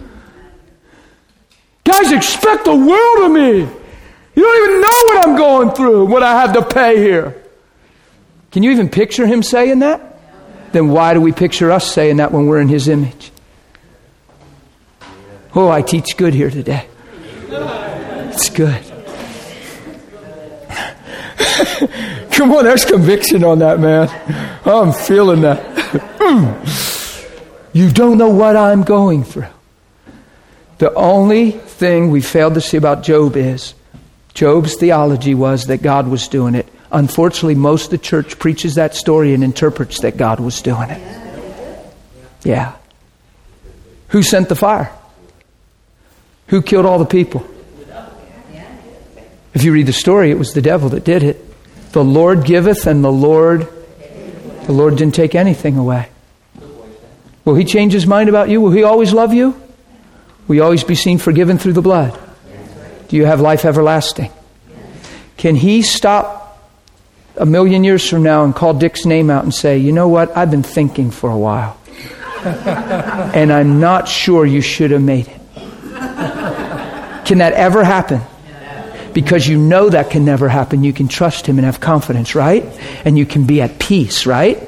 Guys expect the world of me. You don't even know what I'm going through, what I have to pay here. Can you even picture him saying that? Then why do we picture us saying that when we're in his image? Oh, I teach good here today. It's good. Come on, there's conviction on that, man. I'm feeling that. You don't know what I'm going through. The only thing we failed to see about Job is Job's theology was that God was doing it. Unfortunately, most of the church preaches that story and interprets that God was doing it. Yeah. Who sent the fire? Who killed all the people? If you read the story, it was the devil that did it. The Lord giveth and the Lord didn't take anything away. Will he change his mind about you? Will he always love you? Will you always be seen forgiven through the blood? Do you have life everlasting? Can he stop 1,000,000 years from now and call Dick's name out and say, you know what, I've been thinking for a while. And I'm not sure you should have made it. Can that ever happen? Because you know that can never happen. You can trust him and have confidence, right? And you can be at peace, right?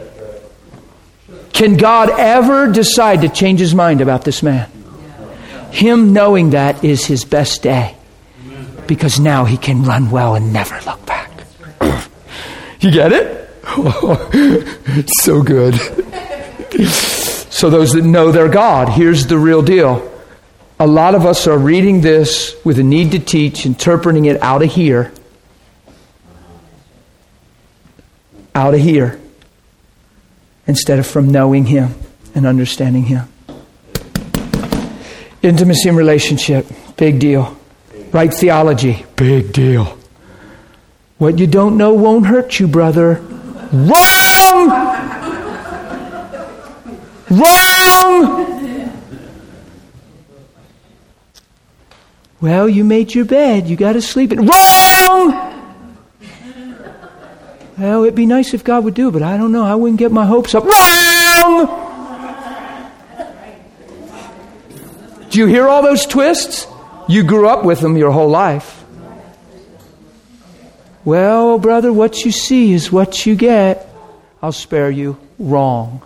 Can God ever decide to change his mind about this man? Him knowing that is his best day. Because now he can run well and never look back. You get it? Oh, it's so good. So those that know their God, here's the real deal. A lot of us are reading this with a need to teach, interpreting it out of here. Out of here. Instead of from knowing him and understanding him. Intimacy and relationship, big deal. Right theology, big deal. What you don't know won't hurt you, brother. Wrong! Wrong! Well, you made your bed. You got to sleep in. Wrong! Well, it'd be nice if God would do it, but I don't know. I wouldn't get my hopes up. Wrong! Do you hear all those twists? You grew up with them your whole life. Well, brother, what you see is what you get. I'll spare you. Wrong.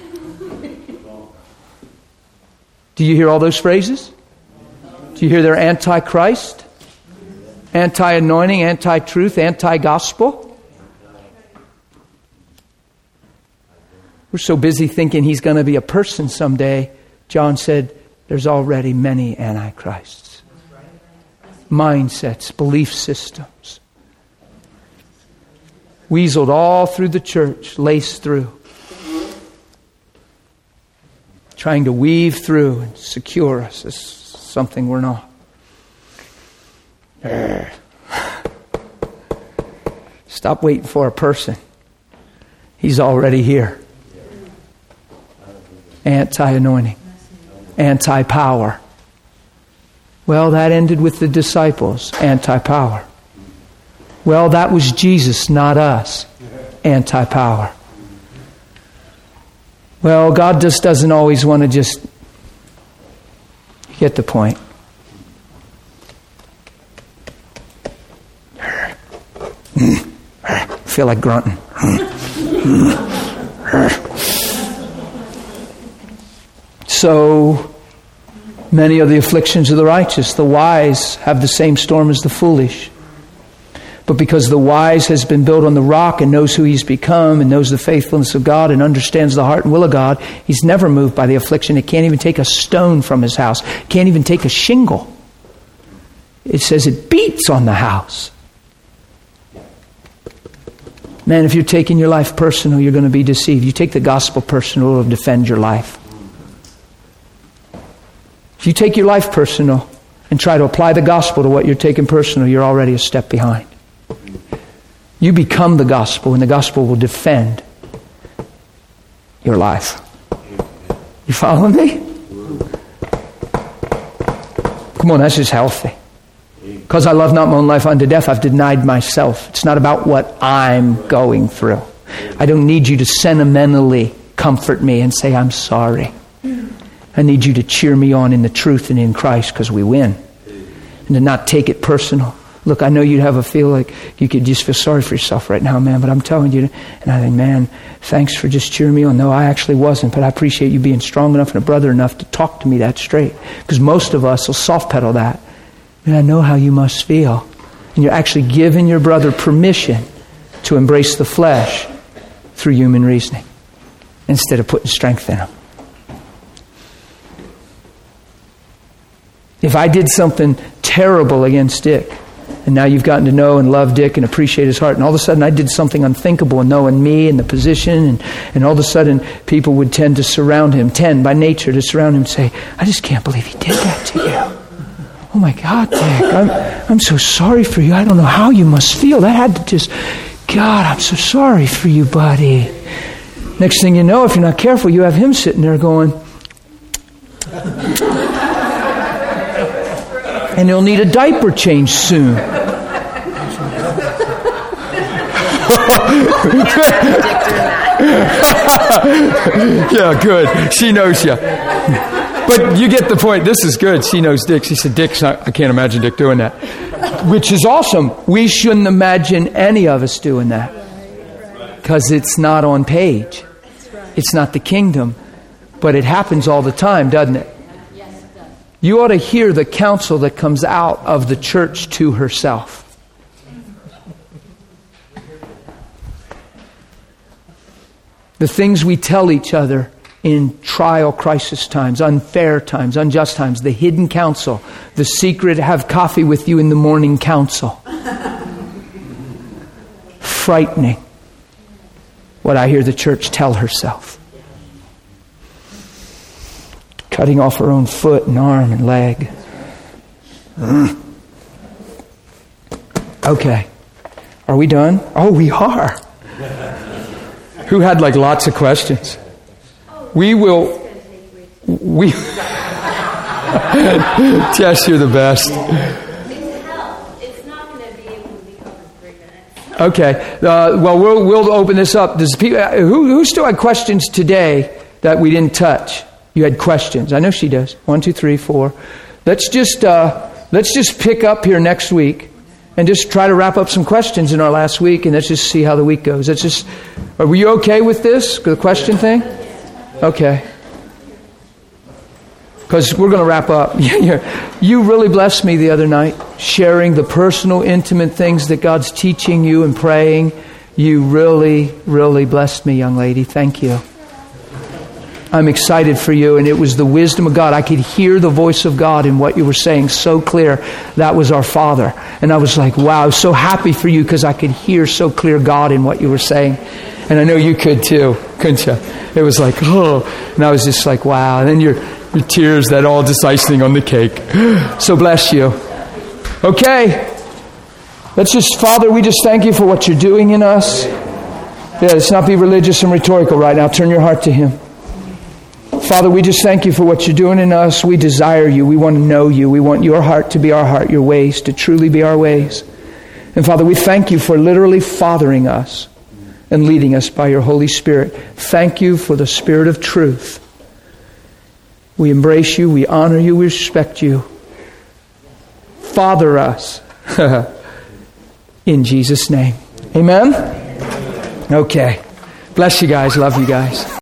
Do you hear all those phrases? Do you hear they're anti-Christ, anti-anointing, anti-truth, anti-gospel? We're so busy thinking he's going to be a person someday. John said, there's already many antichrists. Mindsets, belief systems. Weaseled all through the church, laced through. Trying to weave through and secure us as something we're not. Stop waiting for a person. He's already here. Anti-anointing. Anti-power. Well, that ended with the disciples. Anti-power. Well, that was Jesus, not us. Anti-power. Well, God just doesn't always want to just... You get the point. feel like grunting. So many are the afflictions of the righteous. The wise have the same storm as the foolish. But because the wise has been built on the rock and knows who he's become and knows the faithfulness of God and understands the heart and will of God, he's never moved by the affliction. It can't even take a stone from his house. Can't even take a shingle. It says it beats on the house. Man, if you're taking your life personal, you're going to be deceived. You take the gospel personal, it will defend your life. If you take your life personal and try to apply the gospel to what you're taking personal, you're already a step behind. You become the gospel, and the gospel will defend your life. You following me? Come on, that's just healthy. Because I love not my own life unto death, I've denied myself. It's not about what I'm going through. I don't need you to sentimentally comfort me and say, I'm sorry. I need you to cheer me on in the truth and in Christ, because we win. And to not take it personal. Look, I know you'd have a feel like you could just feel sorry for yourself right now, man, but I'm telling you, and I think, man, thanks for just cheering me on. No, I actually wasn't, but I appreciate you being strong enough and a brother enough to talk to me that straight. Because most of us will soft pedal that. And I know how you must feel. And you're actually giving your brother permission to embrace the flesh through human reasoning instead of putting strength in him. If I did something terrible against Dick, and now you've gotten to know and love Dick and appreciate his heart, and all of a sudden I did something unthinkable in knowing me and the position, and all of a sudden people would tend to surround him, by nature to surround him and say, I just can't believe he did that to you. Oh my God, Dick, I'm so sorry for you. I don't know how you must feel. That had to just, God, I'm so sorry for you, buddy. Next thing you know, if you're not careful, you have him sitting there going, and he'll need a diaper change soon. Yeah, good. She knows you. But you get the point. This is good. She knows Dick. She said, Dick's not, I can't imagine Dick doing that. Which is awesome. We shouldn't imagine any of us doing that. Because it's not on page. It's not the kingdom. But it happens all the time, doesn't it? You ought to hear the counsel that comes out of the church to herself. The things we tell each other in trial, crisis times, unfair times, unjust times, the hidden counsel, the secret have coffee with you in the morning counsel. Frightening what I hear the church tell herself. Cutting off her own foot and arm and leg. Okay. Are we done? Oh, we are. Who had like lots of questions? Jess, you're the best. It's not going to be able to be covered in 3 minutes. Okay. Well, we'll open this up. Who still had questions today that we didn't touch? You had questions. I know she does. 1, 2, 3, 4. Let's just pick up here next week and just try to wrap up some questions in our last week, and let's just see how the week goes. Are you okay with this? The question thing? Okay. Because we're going to wrap up. You really blessed me the other night, sharing the personal, intimate things that God's teaching you and praying. You really, really blessed me, young lady. Thank you. I'm excited for you, and it was the wisdom of God. I could hear the voice of God in what you were saying so clear. That was our Father. And I was like, wow, I was so happy for you because I could hear so clear God in what you were saying. And I know you could too, couldn't you? It was like, oh. And I was just like, wow. And then your tears, that all just icing on the cake. So bless you. Okay. Father, we just thank you for what you're doing in us. Yeah, let's not be religious and rhetorical right now. Turn your heart to Him. Father, we just thank you for what you're doing in us. We desire you. We want to know you. We want your heart to be our heart, your ways to truly be our ways. And Father, we thank you for literally fathering us and leading us by your Holy Spirit. Thank you for the Spirit of truth. We embrace you. We honor you. We respect you. Father us. In Jesus' name. Amen. Okay. Bless you guys. Love you guys.